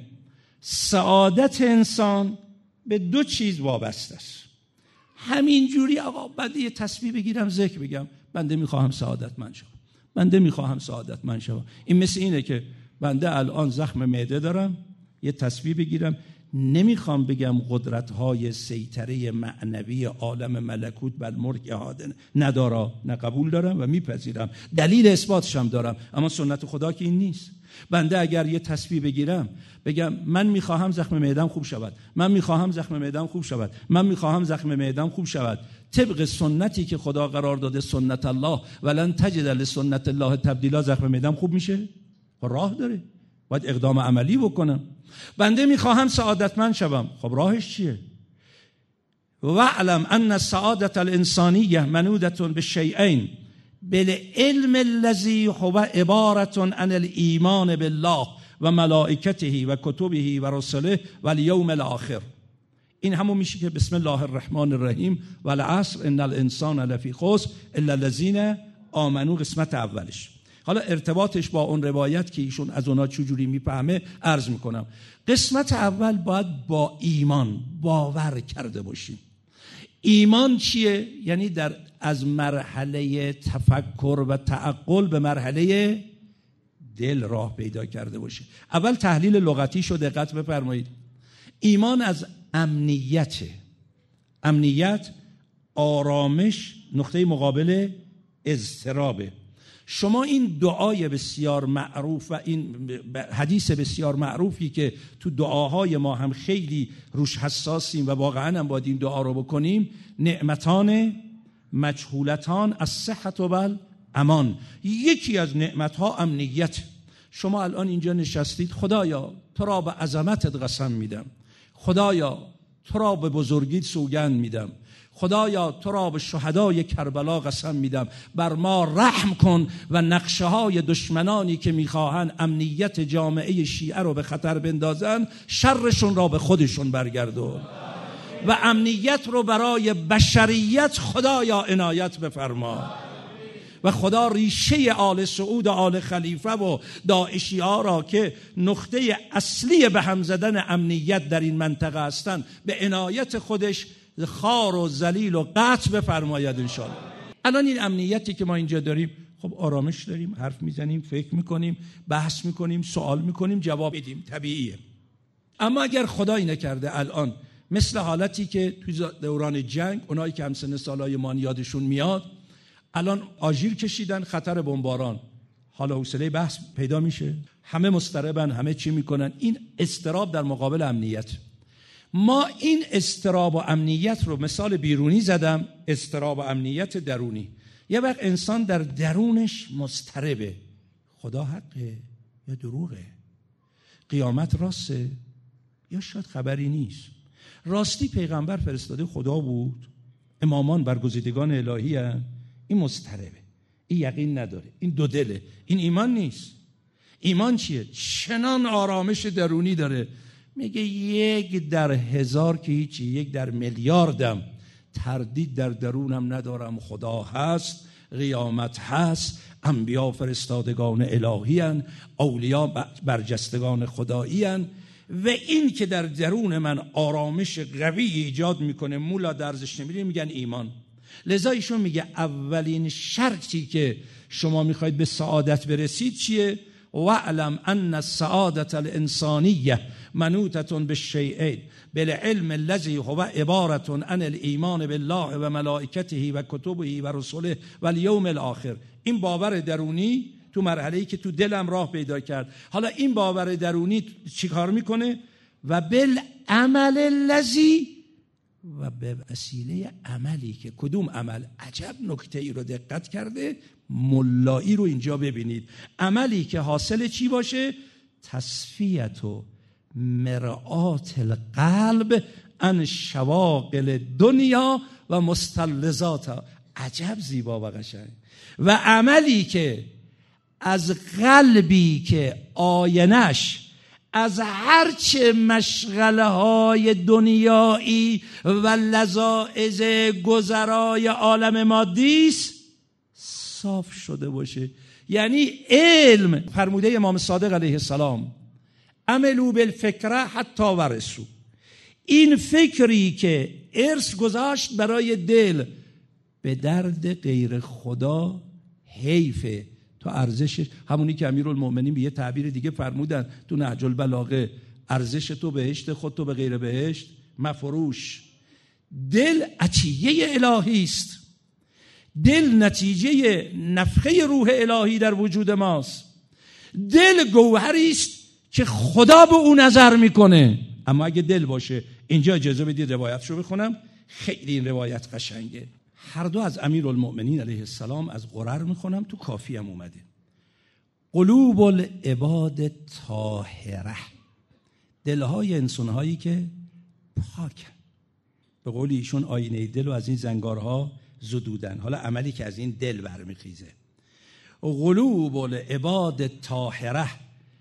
سعادت انسان به دو چیز وابسته است. همین جوری آقا بنده یه تسبیح بگیرم ذکر بگم بنده میخواهم سعادتمند شم، بنده میخواهم سعادتمند شم. این مثل اینه که بنده الان زخم معده دارم، یه تسبیح بگیرم، نمیخوام بگم قدرت‌های سیطره معنوی عالم ملکوت بر ملک احاطه ندارا، نه قبول دارم و میپذیرم، دلیل اثباتشم دارم، اما سنت خدا که این نیست. بنده اگر یه تسبیح بگیرم بگم من میخواهم زخم معده‌ام خوب شود، من میخواهم زخم معده‌ام خوب شود، من میخواهم زخم معده‌ام خوب شود، طبق سنتی که خدا قرار داده، سنت الله ولن تجد لسنت الله تبدیلا، زخم معده‌ام خوب میشه؟ راه داره، باید اقدام عملی بکنم. بنده میخواهم سعادتمند شوم، خب راهش چیه؟ وَاعْلَمْ أَنَّ السَّعَادَةَ الْإِنسَانِيَّةَ مَنُودَةٌ بِالشَّيْئَيْنِ بِالْعِلْمِ الَّذِي هُوَ عِبَارَةٌ عَنِ الْإِيمَانِ بِاللَّهِ وَمَلَائِكَتِهِ وَكُتُبِهِ وَرُسُلِهِ وَالْيَوْمِ الْآخِرِ. این همون میشه که بسم الله الرحمن الرحیم والعصر ان الانسان لفی خسر الا الذین آمنوا، قسمت اولش. حالا ارتباطش با اون روایت که ایشون از اونا چجوری میفهمه عرض میکنم. قسمت اول باید با ایمان باور کرده باشیم. ایمان چیه؟ یعنی در از مرحله تفکر و تعقل به مرحله دل راه پیدا کرده باشه. اول تحلیل لغتیشو دقت بفرمایید. ایمان از امنیت، امنیت آرامش، نقطه مقابل اضطرابه. شما این دعای بسیار معروف و این حدیث بسیار معروفی که تو دعاهای ما هم خیلی روش حساسیم و واقعا هم باید این دعا رو بکنیم، نعمتان مجهولتان الصحة و الامان، یکی از نعمتها امنیت. شما الان اینجا نشستید، خدایا تو را به عظمتت قسم میدم، خدایا تو را به بزرگیت سوگند میدم، خدایا تو را به شهدای کربلا قسم میدم، بر ما رحم کن و نقشه های دشمنانی که میخواهند امنیت جامعه شیعه رو به خطر بندازن شرشون را به خودشون برگردون و امنیت رو برای بشریت خدایا عنایت بفرما. و خدا ریشه آل سعود و آل خلیفه و داعشی ها را که نقطه اصلی به هم زدن امنیت در این منطقه هستند به عنایت خودش خار و ذلیل و قطع بفرماید انشاءالله. الان این امنیتی که ما اینجا داریم، خب آرامش داریم، حرف میزنیم، فکر میکنیم، بحث میکنیم، سوال میکنیم، جواب میدیم، طبیعیه. اما اگر خدایی نکرده الان مثل حالتی که توی دوران جنگ، اونایی که همسن سالای ما یادشون میاد، الان آژیر کشیدن، خطر بمباران، حالا حوصله بحث پیدا میشه، همه مضطربن، همه چی میکنن. این اضطراب در مقابل امنیت. ما این اضطراب و امنیت رو مثال بیرونی زدم، اضطراب و امنیت درونی. یه وقت انسان در درونش مضطربه، خدا حقه یا دروغه، قیامت راسته یا شاید خبری نیست، راستی پیغمبر فرستاده خدا بود، امامان برگزیدگان الهی هستند، این مضطربه، این یقین نداره، این دو دله، این ایمان نیست. ایمان چیه؟ چنان آرامش درونی داره، میگه یک در هزار که هیچی، یک در میلیاردم تردید در درونم ندارم خدا هست، قیامت هست، انبیا فرستادگان الهی هن، اولیا برجستگان خدایی هن و این که در درون من آرامش قوی ایجاد میکنه مولا درزش نمیری، میگن ایمان. لذا ایشون میگه اولین شرطی که شما میخواید به سعادت برسید چیه؟ وَاعْلَمْ أَنَّ السَّعَادَةَ الْإِنسَانِيَّةَ مَنُوطَةٌ بِالشَّيْئَيْنِ بِالْعِلْمِ الَّذِي هُوَ عِبَارَةٌ عَنِ الْإِيمَانِ بِاللَّهِ وَمَلَائِكَتِهِ وَكُتُبِهِ وَرُسُلِهِ وَالْيَوْمِ الْآخِرِ. این باور درونی تو مرحله‌ای که تو دلم راه پیدا کرد. حالا این باور درونی چیکار میکنه؟ و بالعمل الذی، و به وسیله عملی که کدوم عمل؟ عجب نکته ای رو دقت کرده ملایی رو اینجا ببینید. عملی که حاصل چی باشه؟ تصفیت و مرآت القلب عن شواغل دنیا و مستلزاتها. عجب زیبا و قشنگ. و عملی که از قلبی که آینش از هرچه مشغله های دنیایی و لذائذ گذرای عالم مادیست صاف شده باشه. یعنی علم، فرموده امام صادق علیه السلام عملو بالفکره حتی ورثو، این فکری که ارث گذاشت برای دل به درد غیر خدا حیفه. تو ارزشش، همونی که امیرالمؤمنین به یه تعبیر دیگه فرمودن تو نهج البلاغه، ارزش تو بهشت، خود تو به غیر بهشت مفروش. دل عطیه الهی است. دل نتیجه نفخه روح الهی در وجود ماست. دل گوهری است که خدا به او نظر میکنه. اما اگه دل باشه، اینجا اجازه بدید روایتشو بخونم، خیلی این روایت قشنگه. هر دو از امیرالمؤمنین علیه السلام، از قرر میخونم، تو کافی هم اومده. قلوب العباد طاهره، دلهای انسانهایی که پاکن. به قول ایشون آینه دل و از این زنگارها زدودن. حالا عملی که از این دل برمیخیزه. قلوب العباد طاهره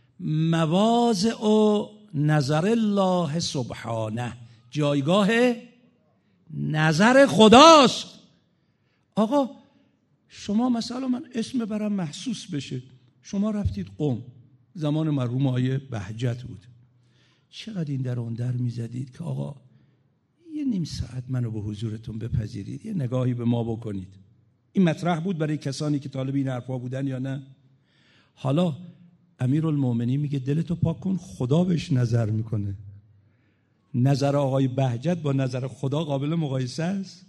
مواضع و نظر الله سبحانه، جایگاه نظر خداست. آقا شما مثلا، من اسم برم محسوس بشه، شما رفتید قم، زمان مرحوم آیه بهجت بود، چقدر این در اون در میزدید که آقا یه نیم ساعت منو به حضورتون بپذیرید، یه نگاهی به ما بکنید. این مطرح بود برای کسانی که طالب این حرفا بودن یا نه؟ حالا امیرالمؤمنین میگه دلتو پاک کن، خدا بهش نظر میکنه. نظر آقای بهجت با نظر خدا قابل مقایسه است؟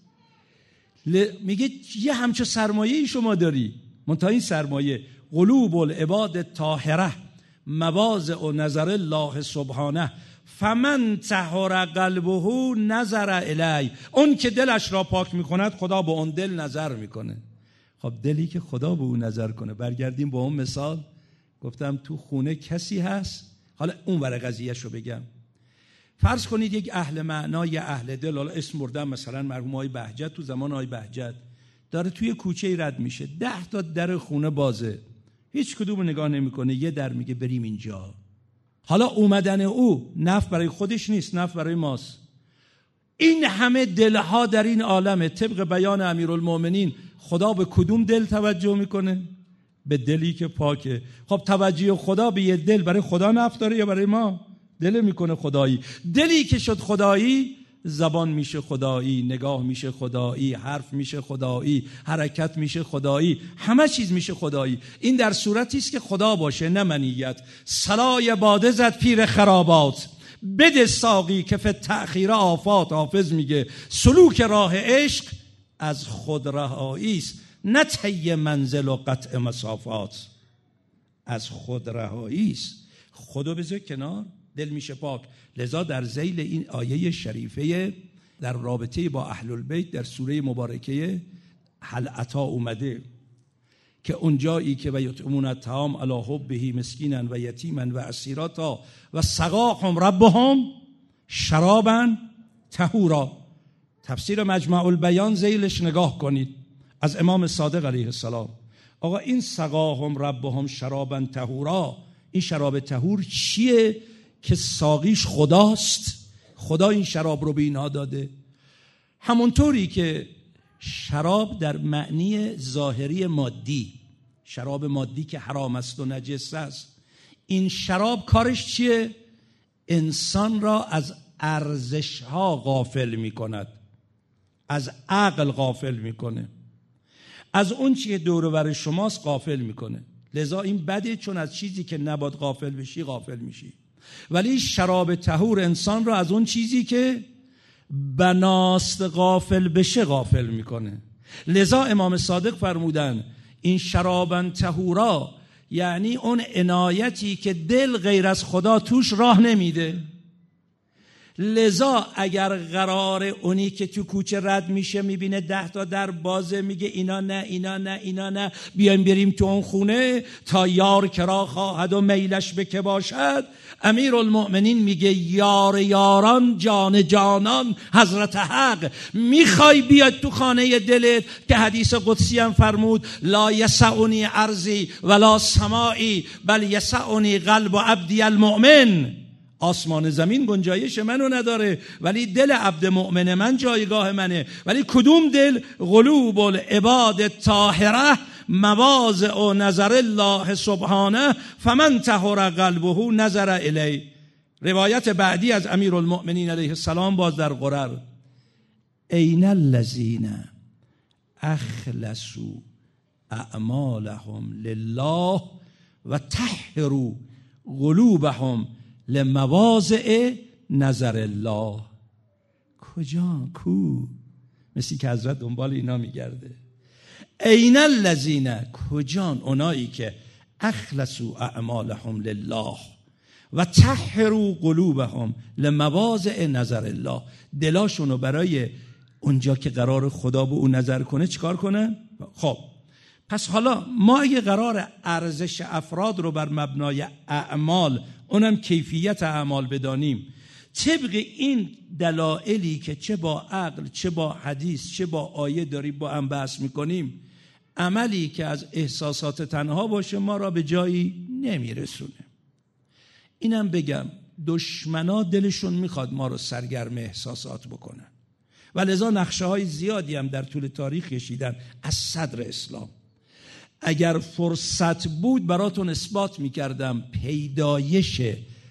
میگه یه همچه سرمایه‌ای شما داری، منتها این سرمایه قلوب العباد طاهره مواضع و نظر الله سبحانه فمن طهر قلبه نظر الی، اون که دلش را پاک میکند خدا به اون دل نظر میکنه. خب دلی که خدا به اون نظر کنه، برگردیم با اون مثال، گفتم تو خونه کسی هست، حالا اون ور قضیه‌شو رو بگم. فرض کنید یک اهل معنا، یا اهل دل، حالا اسم بردم، مثلا مرحوم آقای بهجت تو زمان آقای بهجت داره توی کوچه رد میشه، ده تا در خونه بازه، هیچ کدوم نگاه نمیکنه، یه در میگه بریم اینجا. حالا اومدن او نفع برای خودش نیست، نفع برای ماست. این همه دلها در این عالمه، طبق بیان امیرالمؤمنین خدا به کدوم دل توجه میکنه؟ به دلی که پاکه. خب توجه خدا به یه دل برای خدا نفع داره یا برای ما؟ دل میکنه خدایی. دلی که شد خدایی، زبان میشه خدایی، نگاه میشه خدایی، حرف میشه خدایی، حرکت میشه خدایی، همه چیز میشه خدایی. این در صورتی است که خدا باشه، نه منیت. صلای باده زد پیر خرابات، بده ساقی که فی تأخیر آفات. حافظ میگه سلوک راه عشق از خود رهایی است، نه طی منزل و قطع مسافات. از خود رهایی است. خودو بذار کنار، دل میشه پاک. لذا در ذیل این آیه شریفه در رابطه با اهل البیت در سوره مبارکه هل عطا اومده که اونجایی که و یطعمون الطعام علی حبه مسکینا و یتیما و اسیرا و سقاهم ربهم شرابا طهورا. تفسیر مجمع البیان ذیلش نگاه کنید از امام صادق علیه السلام. آقا این سقاهم ربهم شرابا طهورا، این شراب طهور چیه؟ که ساقیش خداست، خدا این شراب رو به اینها داده. همونطوری که شراب در معنی ظاهری مادی، شراب مادی که حرام است و نجس است، این شراب کارش چیه؟ انسان را از ارزش‌ها غافل می‌کند، از عقل غافل می‌کنه، از اون چیزی که دور و بر شماست غافل می‌کنه. لذا این بده، چون از چیزی که نباید غافل بشی غافل میشی. ولی شراب طهور انسان را از اون چیزی که بناست غافل بشه غافل میکنه. لذا امام صادق فرمودن این شرابن طهورا یعنی اون عنایتی که دل غیر از خدا توش راه نمیده. لذا اگر قرار اونی که تو کوچه رد میشه میبینه ده تا در بازه، میگه اینا نه اینا نه اینا نه، بیایم بریم تو اون خونه تا یار کرا خواهد و میلش به که باشد، امیرالمؤمنین میگه یار یاران جان جانان حضرت حق، میخوای بیاد تو خانه دلت که حدیث قدسی هم فرمود لا یسعنی ارضی ولا سماعی بل یسعنی قلب عبدی المؤمن. آسمان زمین گنجایش منو نداره، ولی دل عبد مؤمن من جایگاه منه. ولی کدوم دل؟ قلوب العباد الطاهره مواضع نظر الله سبحانه فمن طهر قلبه نظر الی. روایت بعدی از امیرالمؤمنین علیه السلام باز در قرر، این الذین اخلصوا اعمالهم لله و طهروا قلوبهم لمواضع نظر الله. کجا؟ کو؟ مثل که حضرت دنبال اینا میگرده. این الذین، کجان؟ اونایی که اخلصوا اعمالهم لله و طهروا قلوبهم لمواضع نظر الله، دلاشونو برای اونجا که قرار خدا به اون نظر کنه چیکار کنن؟ خب پس حالا ما اگه قرار ارزش افراد رو بر مبنای اعمال، اونم کیفیت اعمال بدانیم، طبق این دلایلی که چه با عقل چه با حدیث چه با آیه داریم با هم بحث میکنیم، عملی که از احساسات تنها باشه ما را به جایی نمیرسونه. اینم بگم دشمنا دلشون میخواد ما رو سرگرم احساسات بکنن و لذا نقشه های زیادی هم در طول تاریخ کشیدن از صدر اسلام. اگر فرصت بود براتون اثبات میکردم پیدایش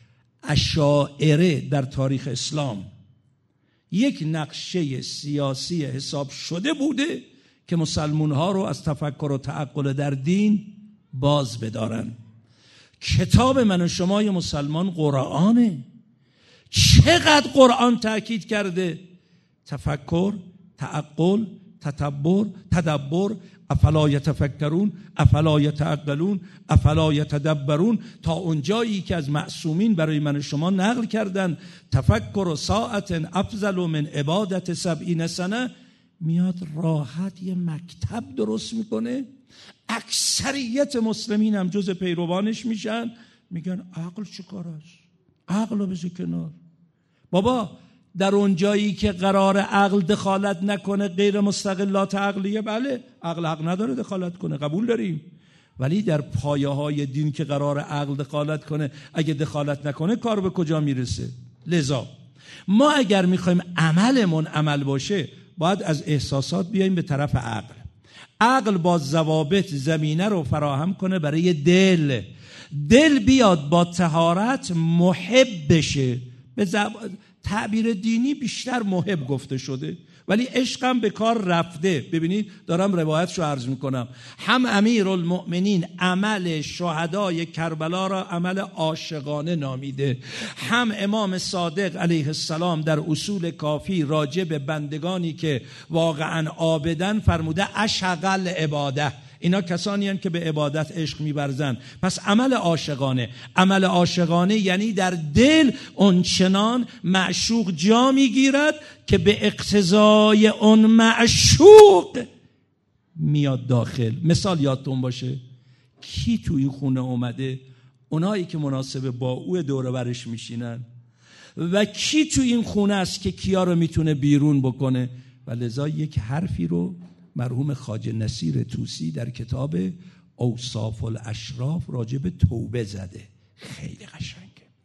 اشاعره در تاریخ اسلام یک نقشه سیاسی حساب شده بوده که مسلمون ها رو از تفکر و تعقل در دین باز بدارن. کتاب من و شمای مسلمان قرآنه. چقدر قرآن تأکید کرده تفکر، تعقل، تتبر، تدبر، افلا یتفکرون، افلا یتعقلون، افلا یتدبرون، تا اونجایی که از معصومین برای من و شما نقل کردن تفکر و ساعت افضل من عبادت سبعین سنه، میاد راحت یه مکتب درست میکنه. اکثریت مسلمین هم جز پیروانش میشن، میگن عقل چه کار است؟ عقل رو بذار کنار. بابا در اون جایی که قرار عقل دخالت نکنه، غیر مستقلات عقلیه، بله عقل حق نداره دخالت کنه، قبول داریم، ولی در پایه های دین که قرار عقل دخالت کنه، اگه دخالت نکنه کار به کجا میرسه؟ لذا ما اگر میخوایم عملمون عمل باشه باید از احساسات بیایم به طرف عقل. عقل با ضوابط زمینه رو فراهم کنه برای دل. دل بیاد با طهارت محب بشه. به زب... تعبیر دینی بیشتر محب گفته شده، ولی عشقم به کار رفته. ببینید دارم روایتشو عرض میکنم. هم امیرالمؤمنین عمل شهدای کربلا را عمل عاشقانه نامیده، هم امام صادق علیه السلام در اصول کافی راجع به بندگانی که واقعا عابدن فرموده اشغل عباده، اینا کسانی هستند که به عبادت عشق می‌ورزند. پس عمل عاشقانه، عمل عاشقانه یعنی در دل اونچنان معشوق جا میگیرد که به اقتضای اون معشوق میاد داخل. مثال یادتون باشه کی تو این خونه اومده؟ اونایی که مناسب با او دور و برش میشینن. و کی تو این خونه است که کیا رو میتونه بیرون بکنه؟ و لذا یک حرفی رو مرحوم خواجه نصیر طوسی در کتاب اوصاف الاشراف راجع به توبه زده، خیلی قشنگه.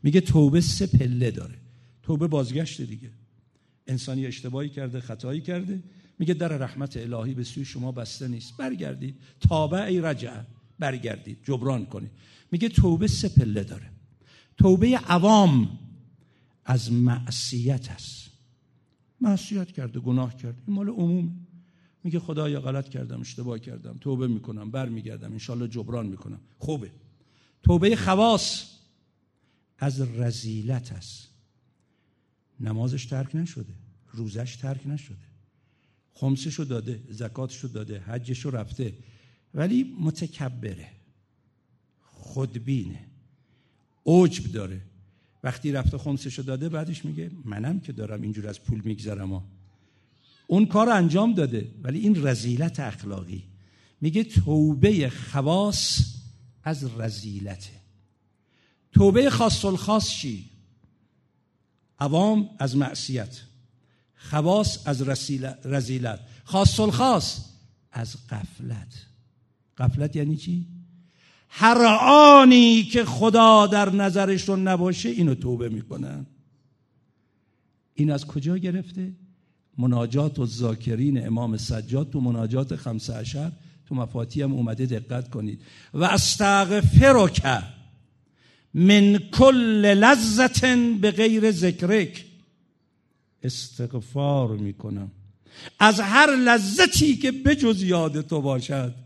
میگه توبه سه پله داره. توبه بازگشت دیگه. انسانی اشتباهی کرده، خطایی کرده، میگه در رحمت الهی به سوی شما بسته نیست، برگردید. تابع ای رجع، برگردید، جبران کنید. میگه توبه سه پله داره. توبه عوام از معصیت است. معصیت کرده، گناه کرده، این مال عموم. میگه خدایا غلط کردم، اشتباه کردم، توبه میکنم، برمیگردم، انشالله جبران میکنم. خوبه. توبه خواص از رذیلت است. نمازش ترک نشده، روزش ترک نشده، خمسشو داده، زکاتشو داده، حجشو رفته، ولی متکبره، خودبینه، عجب داره. وقتی رفته خمسشو داده، بعدش میگه منم که دارم اینجور از پول میگذرم ها. اون کار انجام داده، ولی این رذیلت اخلاقی. میگه توبه خواص از رذیلته. توبه خاص الخاص چی؟ عوام از معصیت، خواص از رذیلت، خاص الخاص از غفلت. غفلت یعنی چی؟ هر آنی که خدا در نظرشون نباشه اینو توبه میکنن. این از کجا گرفته؟ مناجات و ذاکرین امام سجاد تو مناجات خمسه عشر تو مفاتیح هم اومده، دقت کنید. و استغفرک من کل لذت به غیر ذکرک، استغفار میکنم از هر لذتی که بجز یاد تو باشد.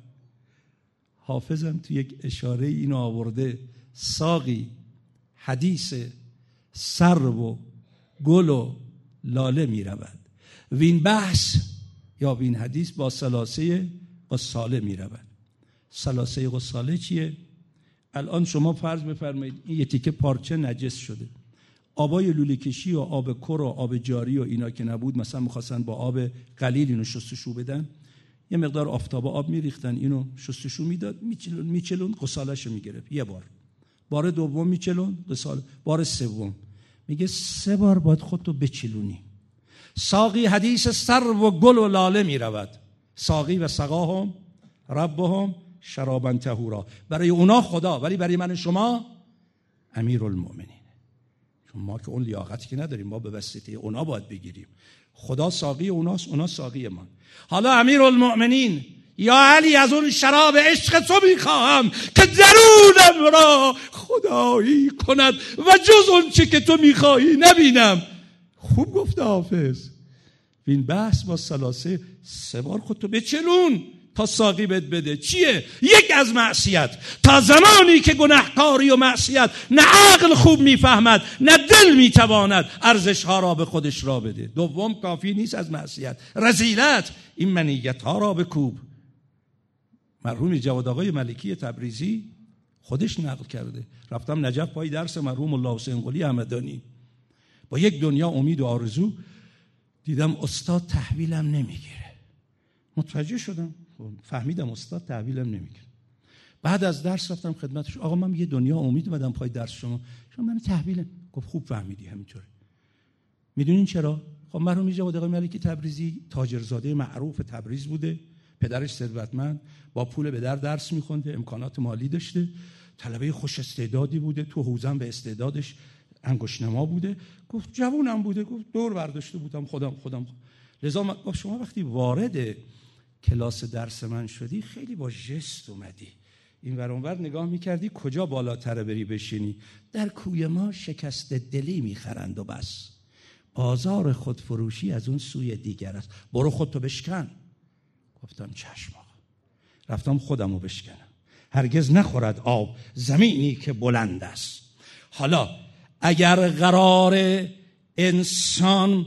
حافظم تو یک اشاره اینو آورده، ساقی حدیث سرو و گل و لاله میرود، وین بحث یا وین حدیث با سلاسه غساله میرود. سلاسه غساله چیه؟ الان شما فرض بفرمایید این یه تیکه پارچه نجس شده، آبای لوله کشی و آب کر و آب جاری و اینا که نبود، مثلا می‌خواستن با آب قلیل اینو شستشو بدن، یه مقدار آفتاب آب میریختن، اینو شستشو میداد، میچلون میچلون غساله‌شو میگرفت. یه بار، بار دوم میچلون غسال، بار سوم. میگه سه بار باید خودتو بچلونی. ساقی حدیث سرو و گل و لاله میرود، ساقی و سقاهم ربهم شرابا طهورا. برای اونا خدا، ولی برای من شما امیرالمؤمنین. چون ما که اون لیاقتی که نداریم، ما به واسطه اونا باید بگیریم. خدا ساقی اوناست، اونا ساقی ما. حالا امیرالمؤمنین یا علی، از اون شراب عشق تو میخواهم که درونم را خدایی کند و جز اون چه که تو میخواهی نبینم. خوب گفته حافظ. این بحث با سلاسه سه بار خودتو بچلون تا ساقی بهت بده. چیه؟ یک، از معصیت. تا زمانی که گناهکاری و معصیت نه عقل خوب میفهمد نه دل میتواند ارزش ها را به خودش را بده. دوم، کافی نیست از معصیت، رذیلت. این منیت ها را بکوب. مرحوم جواد آقای ملکی تبریزی خودش نقل کرده. رفتم نجف پای درس مرحوم الله حسین قلی همدانی، با یک دنیا امید و آرزو دیدم استاد تحویلم نمیگیره. متوجه شدم، فهمیدم استاد تحویلم نمیگیره. بعد از درس رفتم خدمتش، آقا من یه دنیا امید اومدم پای درس شما، شما منو تحویل. گفت خوب فهمیدی، همینطوره. میدونین چرا؟ خب مرحوم جواد آقای ملکی تبریزی تاجرزاده معروف تبریز بوده، پدرش ثروتمند، با پول به در درس میخونده، امکانات مالی داشته، طلبه خوش استعدادی بوده، تو حوزم به استعدادش انگشت‌نما بوده. گفت جوونم بوده، گفت دور برداشته بودم خودم خودم لذا گفت شما وقتی وارد کلاس درس من شدی خیلی با ژست اومدی، این ور اون ور نگاه میکردی کجا بالاتر بری بشینی. در کوی ما شکست دلی میخرند و بس، بازار خودفروشی از اون سوی دیگر است، برو خودتو بشکن. گفتم چشم آقا. رفتم خودمو بشکنم. هرگز نخورد آب زمینی که بلند است. حالا اگر قرار انسان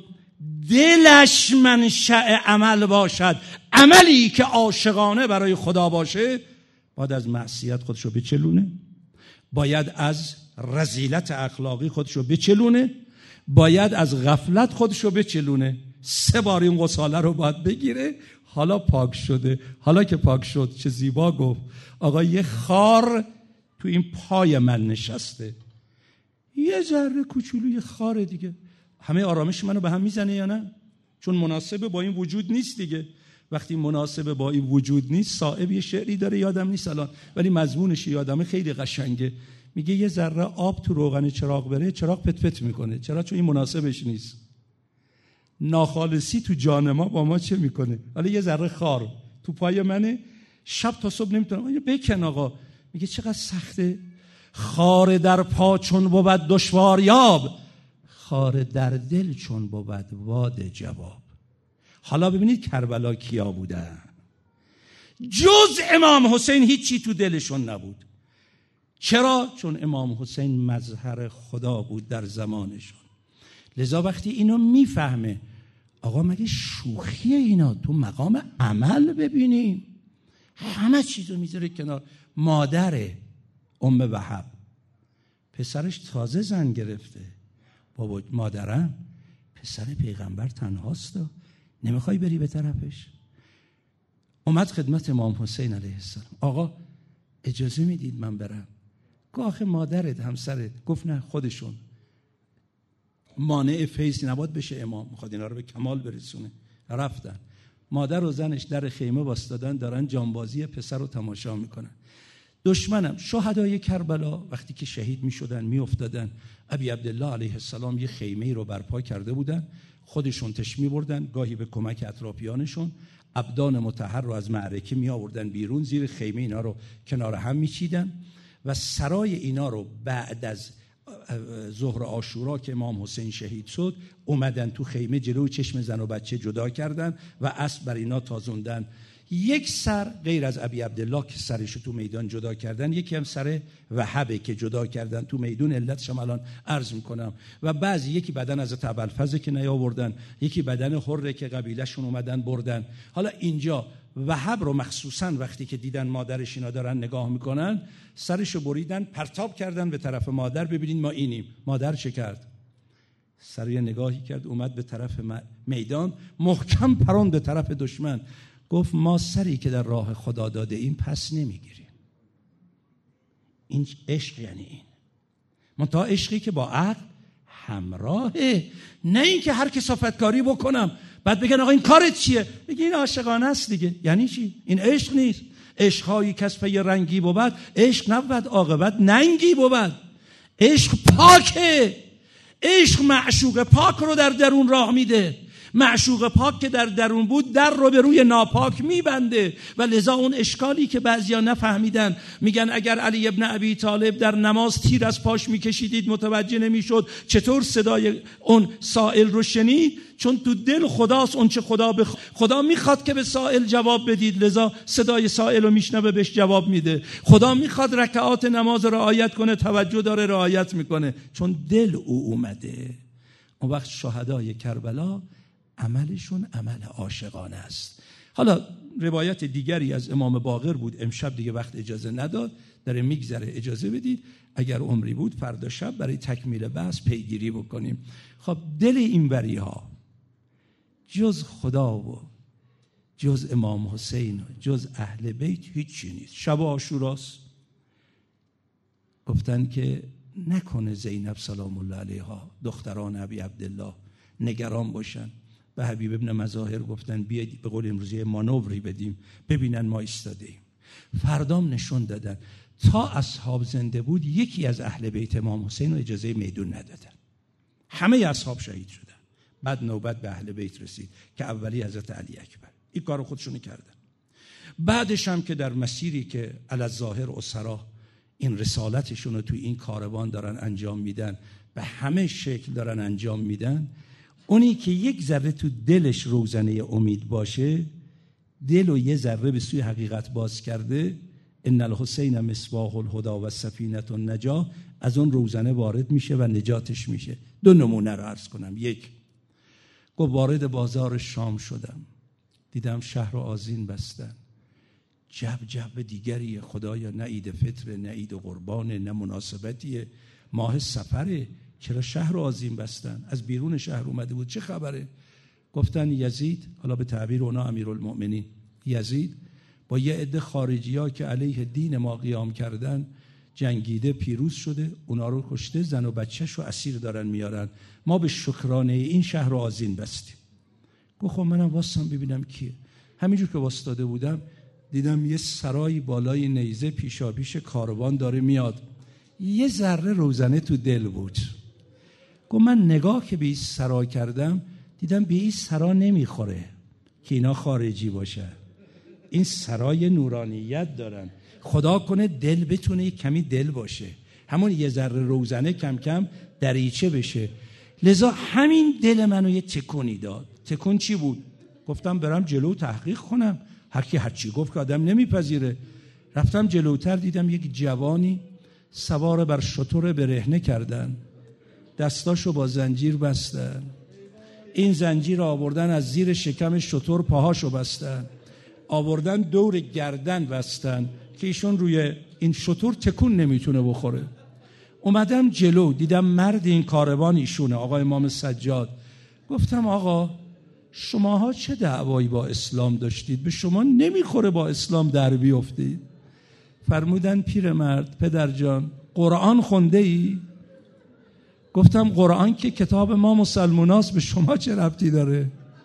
دلش منشأ عمل باشد، عملی که عاشقانه برای خدا باشه، باید از معصیت خودشو بچلونه، باید از رذیلت اخلاقی خودشو بچلونه، باید از غفلت خودشو بچلونه. سه بار این غساله رو باید بگیره. حالا پاک شده. حالا که پاک شد چه زیبا گفت آقا، یه خار تو این پای من نشسته، یه ذره کوچولوی خار دیگه، همه آرامش منو به هم میزنه یا نه؟ چون مناسبه با این وجود نیست دیگه. وقتی مناسبه با این وجود نیست، صاحب یه شعری داره یادم نیست الان، ولی مضمونش یادمه، خیلی قشنگه. میگه یه ذره آب تو روغن چراغ بره چراغ پت پت میکنه. چرا؟ چون این مناسبش نیست. ناخالصی تو جان ما با ما چه میکنه؟ حالا یه ذره خار تو پای منه، شب تا صبح نمیتونم بکن آقا. میگه چقدر سخته. خار در پا چون بود دشوار یاب، خار در دل چون بود واد جواب. حالا ببینید کربلا کیا بودن؟ جز امام حسین هیچی تو دلشون نبود. چرا؟ چون امام حسین مظهر خدا بود در زمانشون. لذا وقتی اینو میفهمه، آقا مگه شوخیه اینا؟ تو مقام عمل ببینیم. همه چیزو میذاره کنار. مادر ام وهب پسرش تازه زن گرفته. بابا مادرم پسر پیغمبر تنهاست، نمیخوای بری به طرفش؟ اومد خدمت امام حسین علیه السلام، آقا اجازه میدید من برم؟ گفت آخه مادرت همسرت. گفت نه، خودشون مانع فیض نباد بشه، امام میخواد اینا رو به کمال برسونه. رفتن. مادر و زنش در خیمه واسطادن، دارن جانبازی پسر رو تماشا میکنن. دشمنم شهدای کربلا وقتی که شهید میشدن میافتادن. ابی عبدالله علیه السلام یه خیمه رو برپا کرده بودن، خودشون تش میبردن، گاهی به کمک اطرافیانشون ابدان مطهر رو از معرکه می آوردن بیرون، زیر خیمه اینا رو کنار هم میچیدن و سرای اینا رو بعد از ظهر عاشورا که امام حسین شهید شد اومدن تو خیمه، جلوی چشم زن و بچه جدا کردن و اسب بر اینا تازوندن. یک سر غیر از ابی عبدالله که سرش تو میدان جدا کردن، یکی هم سر وهبه که جدا کردن تو میدون، علتش هم الان عرض میکنم. و بعضی یکی بدن از ابوالفضل که نیاوردن، یکی بدن حره که قبیلهشون اومدن بردن. حالا اینجا وهب رو مخصوصا وقتی که دیدن مادرش اینا دارن نگاه میکنن، سرشو بریدن پرتاب کردن به طرف مادر. ببینید ما اینیم. مادر چه کرد؟ سر یه نگاهی کرد، اومد به طرف میدان، محکم پرون به طرف دشمن. گفت ما سری که در راه خدا داده این پس نمیگیریم. این عشق یعنی این. منتها عشقی که با عقل همراهه، نه این که هر کثافتکاری بکنم بعد بگن آقا این کارت چیه؟ بگی این عاشقانه است دیگه. یعنی چی؟ این عشق نیست. عشقهایی کسب یه رنگی بود، عشق نبود عاقبت ننگی بود. عشق پاکه. عشق معشوق پاک رو در درون راه میده. معشوق پاک که در درون بود در رو به روی ناپاک میبنده. و لذا اون اشکالی که بعضیا نفهمیدن، میگن اگر علی ابن ابی طالب در نماز تیر از پاش میکشیدید متوجه نمیشد چطور صدای اون سائل رو شنید؟ چون تو دل خداست. اون چه خدا بخ... خدا میخواد که به سائل جواب بدید، لذا صدای سائل رو میشنوه بهش جواب میده. خدا میخواد رکعات نماز رعایت کنه، توجه داره رعایت میکنه، چون دل او اومده. اون وقت شهدای کربلا عملشون عمل عاشقانه است. حالا روایت دیگری از امام باقر بود، امشب دیگه وقت اجازه نداد، داره میگذره، اجازه بدید اگر عمری بود فردا شب برای تکمیل بحث پیگیری بکنیم. خب دل این وری ها جز خدا و جز امام حسین و جز اهل بیت هیچی نیست. شب عاشوراست، گفتن که نکنه زینب سلام الله علیها دختران ابی عبدالله نگران باشن. به حبیب ابن مظاهر گفتن بیاید به قول امروزی مانوری بدیم ببینن ما ایستادیم. فردام نشون دادن تا اصحاب زنده بود یکی از اهل بیت امام حسین رو اجازه میدون ندادن. همه اصحاب شهید شدن. بعد نوبت به اهل بیت رسید که اولی حضرت علی اکبر این کارو خودشونو کردن. بعدش هم که در مسیری که علی الظاهر اسرا این رسالتشون رو توی این کاروان دارن انجام میدن، به همه شکل دارن انجام میدن، اونی که یک ذره تو دلش روزنه امید باشه، دل و یه ذره به سوی حقیقت باز کرده، ان الحسین مصباح الهدی و سفینه النجاة، از اون روزنه وارد میشه و نجاتش میشه. دو نمونه رو عرض کنم. یک، گفت وارد بازار شام شدم، دیدم شهر آذین بستن. جب جب دیگری، خدایا نه عید فطر نه عید قربان نه مناسبتیه، ماه سفره، چرا شهر آذین بستن؟ از بیرون شهر اومده بود، چه خبره؟ گفتن یزید، حالا به تعبیر اونا امیرالمؤمنین، یزید با یه عده خارجی‌ها که علیه دین ما قیام کردن جنگیده، پیروز شده، اونا رو کشته، زن و بچه‌ش رو اسیر دارن میارن، ما به شکرانه این شهر رو آذین بستیم. گفت خب منم واسم ببینم کیه. همینجور که واسطاده بودم دیدم یه سرای بالای نیزه پیشا پیش کاروان داره میاد. یه ذره روزنه تو دل بود. گفت من نگاه که به این سرا کردم دیدم به این سرا نمیخوره که اینا خارجی باشه، این سرای نورانیت دارن، خدا کنه دل بتونه کمی دل باشه، همون یه ذره روزنه کم کم دریچه بشه. لذا همین دل منو یه تکونی داد. تکون چی بود؟ گفتم برم جلو تحقیق کنم، هر کی هر چی گفت که آدم نمیپذیره. رفتم جلوتر، دیدم یک جوانی سوار بر شتر برهنه کردن، دستاشو با زنجیر بستن، این زنجیر آوردن از زیر شکم شتر پاهاشو بستن، آوردن دور گردن بستن که ایشون روی این شتر تکون نمیتونه بخوره. اومدم جلو، دیدم مرد این کاروان ایشونه، آقا امام سجاد. گفتم آقا شماها چه دعوایی با اسلام داشتید؟ به شما نمیخوره با اسلام در بیافتید؟ فرمودن پیرمرد پدر جان قرآن خونده ای؟ گفتم قرآن که کتاب ما مسلماناست، به شما چه ربطی داره؟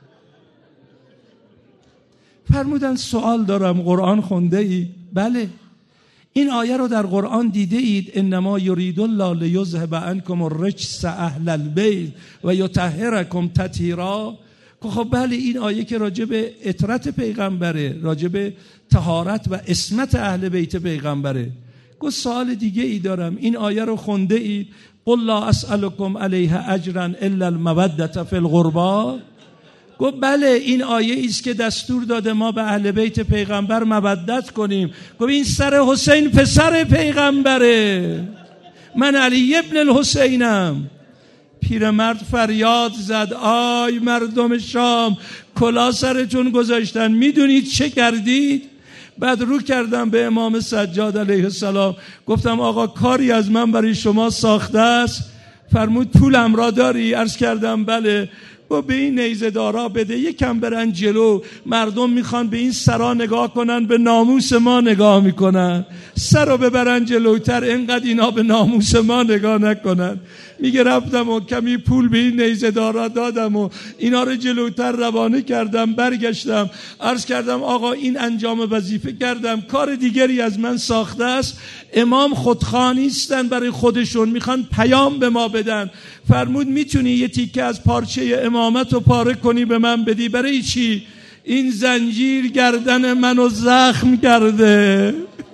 فرمودن سوال دارم، قرآن خونده ای؟ بله. این آیه رو در قرآن دیده اید؟ انما یرید الله لیذهب عنکم الرجس اهل البیت و یطهرکم تطهیرا. خب بله، این آیه که راجع به اطرت پیغمبره، راجع به طهارت و عصمت اهل بیت پیغمبره. گفت سوال دیگه ای دارم، این آیه رو خونده اید؟ قل لا اسألکم علیه اجرا الا المودة فی القربى. گفت بله، این آیه ایست که دستور داده ما به اهل بیت پیغمبر مودت کنیم. گفت این سر حسین پسر پیغمبره، من علی ابن الحسینم. پیرمرد فریاد زد آی مردم شام، کلا سرتون گذاشتن، میدونید چه کردید؟ بعد رو کردم به امام سجاد علیه السلام، گفتم آقا کاری از من برای شما ساخته است؟ فرمود پولم را داری؟ عرض کردم بله. و به این نیزه دارا بده، یکم برن جلو، مردم میخوان به این سرا نگاه کنن، به ناموس ما نگاه میکنن، سر رو ببرن جلوتر، اینقدر اینا به ناموس ما نگاه نکنن. میگه رفتم و کمی پول به این نیزه دارا دادم و اینا رو جلوتر روانه کردم. برگشتم عرض کردم آقا این انجام وظیفه کردم، کار دیگری از من ساخته است. امام خودخواه نیستن برای خودشون، میخوان پیام به ما بدن. فرمود میتونی یه تیکه از پارچه امامت رو پاره کنی به من بدی؟ برای چی؟ این زنجیر گردن منو زخم کرده.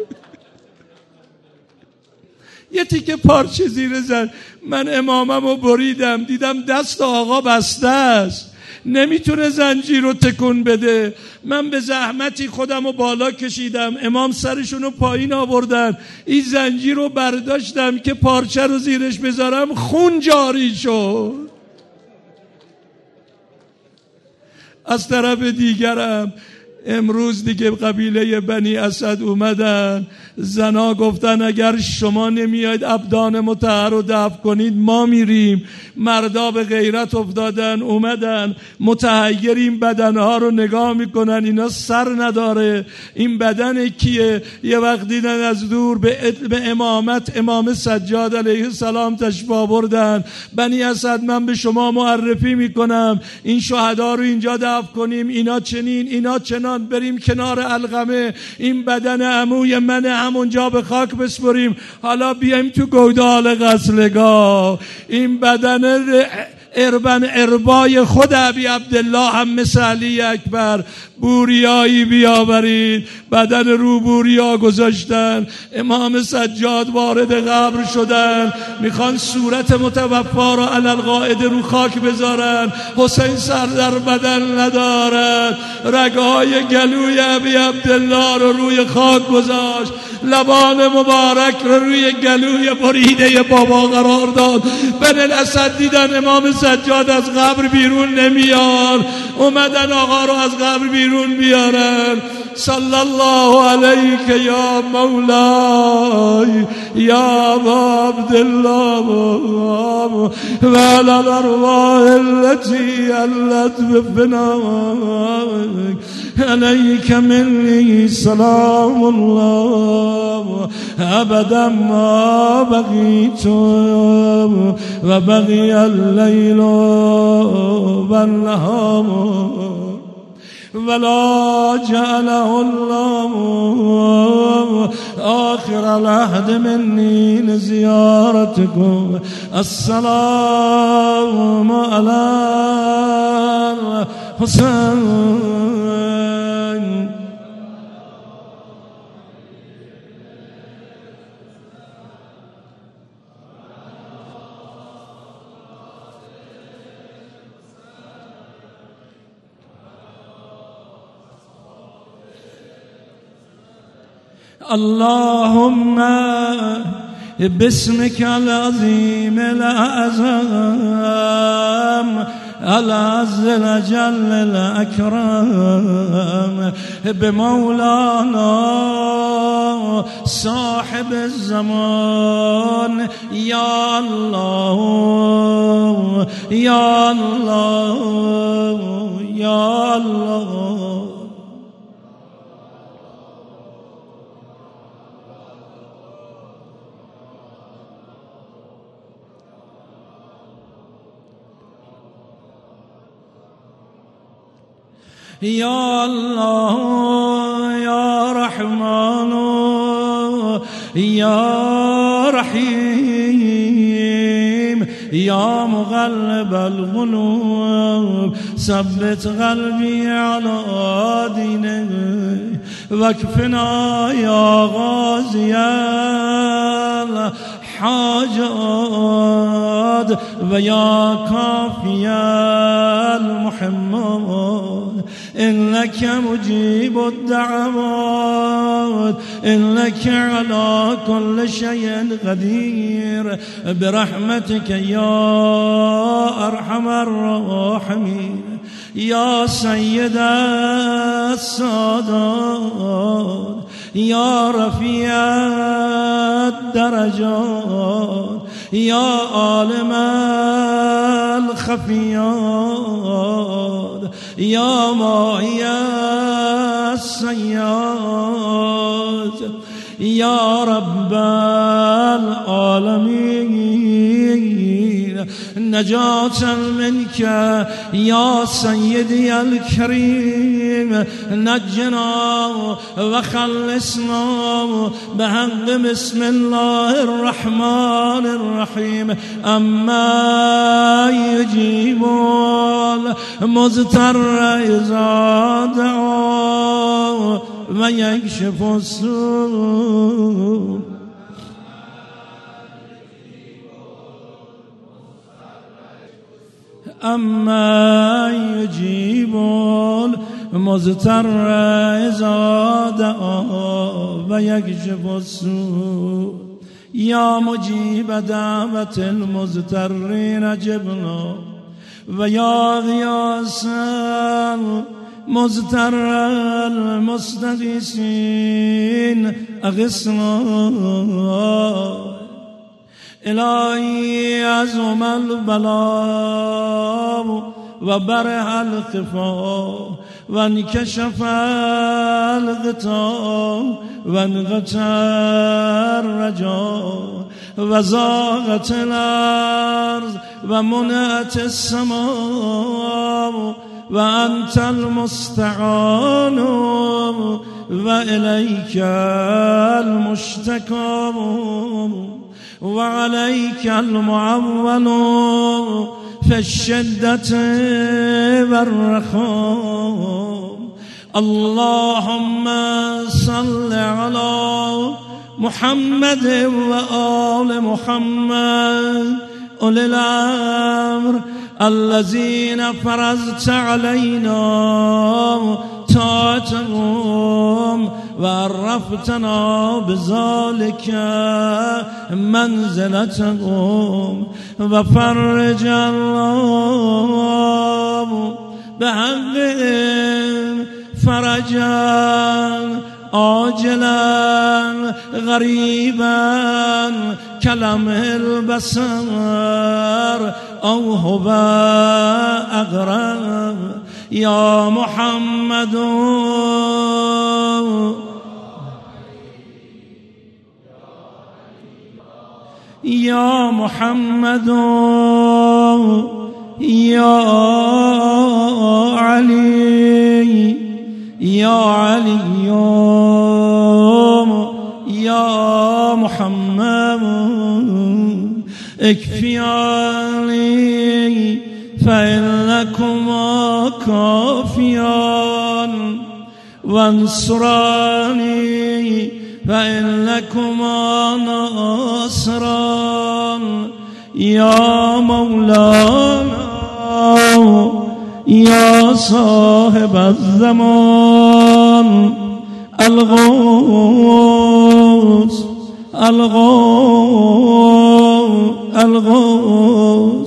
یه تیکه پارچه زیر زن. من امامم رو بریدم، دیدم دست آقا بسته است، نمیتونه زنجیر رو تکون بده. من به زحمتی خودم رو بالا کشیدم، امام سرشون رو پایین آوردن، این زنجیر رو برداشتم که پارچه رو زیرش بذارم، خون جاری شد. از طرف دیگرم امروز دیگه قبیله بنی اسد اومدن، زنا گفتن اگر شما نمیاید ابدان مطهر رو دفن کنید ما میریم. مردا به غیرت افتادن، اومدن متحیر این بدنها رو نگاه میکنن، اینا سر نداره، این بدن کیه؟ یه وقت دیدن از دور به, به امامت امام سجاد علیه السلام تشریف آوردن. بنی اسد من به شما معرفی میکنم، این شهدا رو اینجا دفن کنیم، اینا چنین اینا چنان، بریم کنار علقمه، این بدن عموی من همونجا به خاک بسپریم، حالا بیایم تو گودال غسلگاه. این بدن اربن اربای خود ابی عبدالله هم مثل علی اکبر بوریایی بیاورید. بدن رو بوریا گذاشتن، امام سجاد وارد قبر شدن، میخوان صورت متوفا رو علی القاعده رو خاک بذارن. حسین سر در بدن ندارد، رگهای گلوی ابی عبدالله رو روی خاک گذاشت، لبان مبارک رو روی گلوی بریده بابا قرار داد. بن الاسد دیدن امام سجاد از قبر بیرون نمیاد، اومدن آقا رو از قبر بیرون بیارن. صلی الله علیک یا مولای یا عبدالله و علی الارواح التي علت بفنائك علیک منی سلام الله ابدا ما بقیت و بقی اللیل و النهار. ولا جعله الله آخر العهد مني لزيارتكم. السلام على الحسين. اللهم باسمك العظيم الأعظم العز الأجل الأكرم بمولانا صاحب الزمان يا الله يا الله يا الله. يا الله يا رحمن يا رحيم يا مغلب القلوب ثبت قلبي على دينك واكفنا يا غازي الحاجات ويا كافي المحمد. إنك مجيب الدعوات إنك على كل شيء قدير برحمتك يا أرحم الراحمين. يا سيد السادات يا رفيع الدرجات يا عالم الخفيات يا ماهي السيئات يا رب العالمين. نجاة منك يا سيدي الكريم نجنا وخلصنا بحق بسم الله الرحمن الرحيم. أما يجيب المضطر إذا دعا ويكشف السوء. أما يجيب المضطر إذا دعا ويكشف السوء. يا مجيب دعوة المضطرين جبنا ويا غياث المضطر المستغيثين أغثنا. إلهي عظم البلاء وبرح الخفاء وانكشف الغطاء وانغطى الرجاء وزاغت الأرض ومنعت السماء وأنت المستعان وإليك المشتكى وعليك المعول في الشدة والرخاء. اللهم صل على محمد وآل محمد أولي الأمر الذين فرضت علينا طاعتهم وعرفتنا بذلك منزلتهم. وفرج الله بحقهم فرجا عاجلا غريبا كلمح البصر أو هو أقرب. يا محمد يا محمد يا علي يا علي يا محمد اكفي علي فإنكما كافيان وانصراني فإنكما ناصران يا مولانا يا صاحب الزمان الغوث الغوث الغوث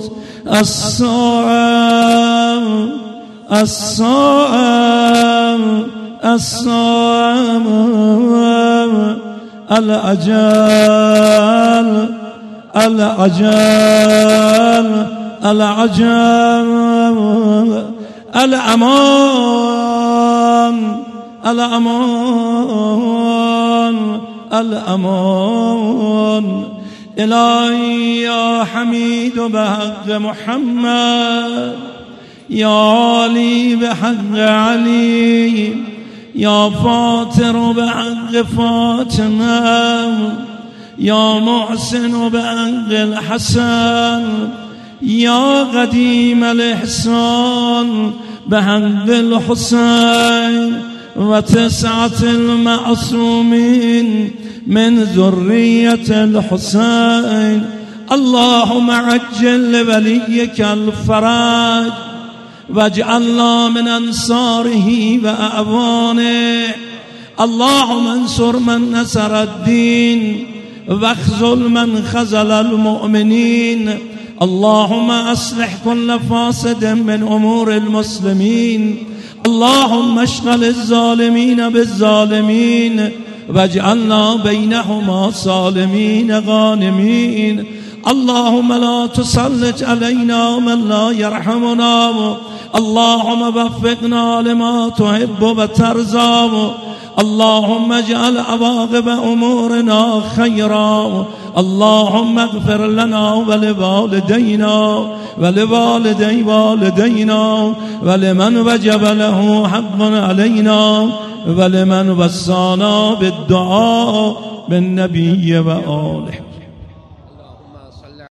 الصائم الصائم الصائم العجل العجل العجل الأمان الأمان الأمان إلهي يا حميد بحق محمد يا علي بحق علي يا فاطر بحق فاطمة يا محسن بحق الحسن يا قديم الإحسان بحق الحسين وتسعة المعصومين من ذرية الحسين اللهم عجل لوليك الفرج واجعلنا من أنصاره وأعوانه اللهم انصر من نصر الدين واخذل من خذل المؤمنين اللهم أصلح كل فاسد من أمور المسلمين اللهم اشغل الظالمين بالظالمين واجعلنا بينهما صالمين غانمين اللهم لا تسلط علينا من لا يرحمنا اللهم وفقنا لما تحب وترضى اللهم اجعل عواقب أمورنا خيرا اللهم اغفر لنا ولوالدينا ولوالدي والدينا ولمن وجب له حق علينا ولمن وصانا بالدعاء بالنبي وآله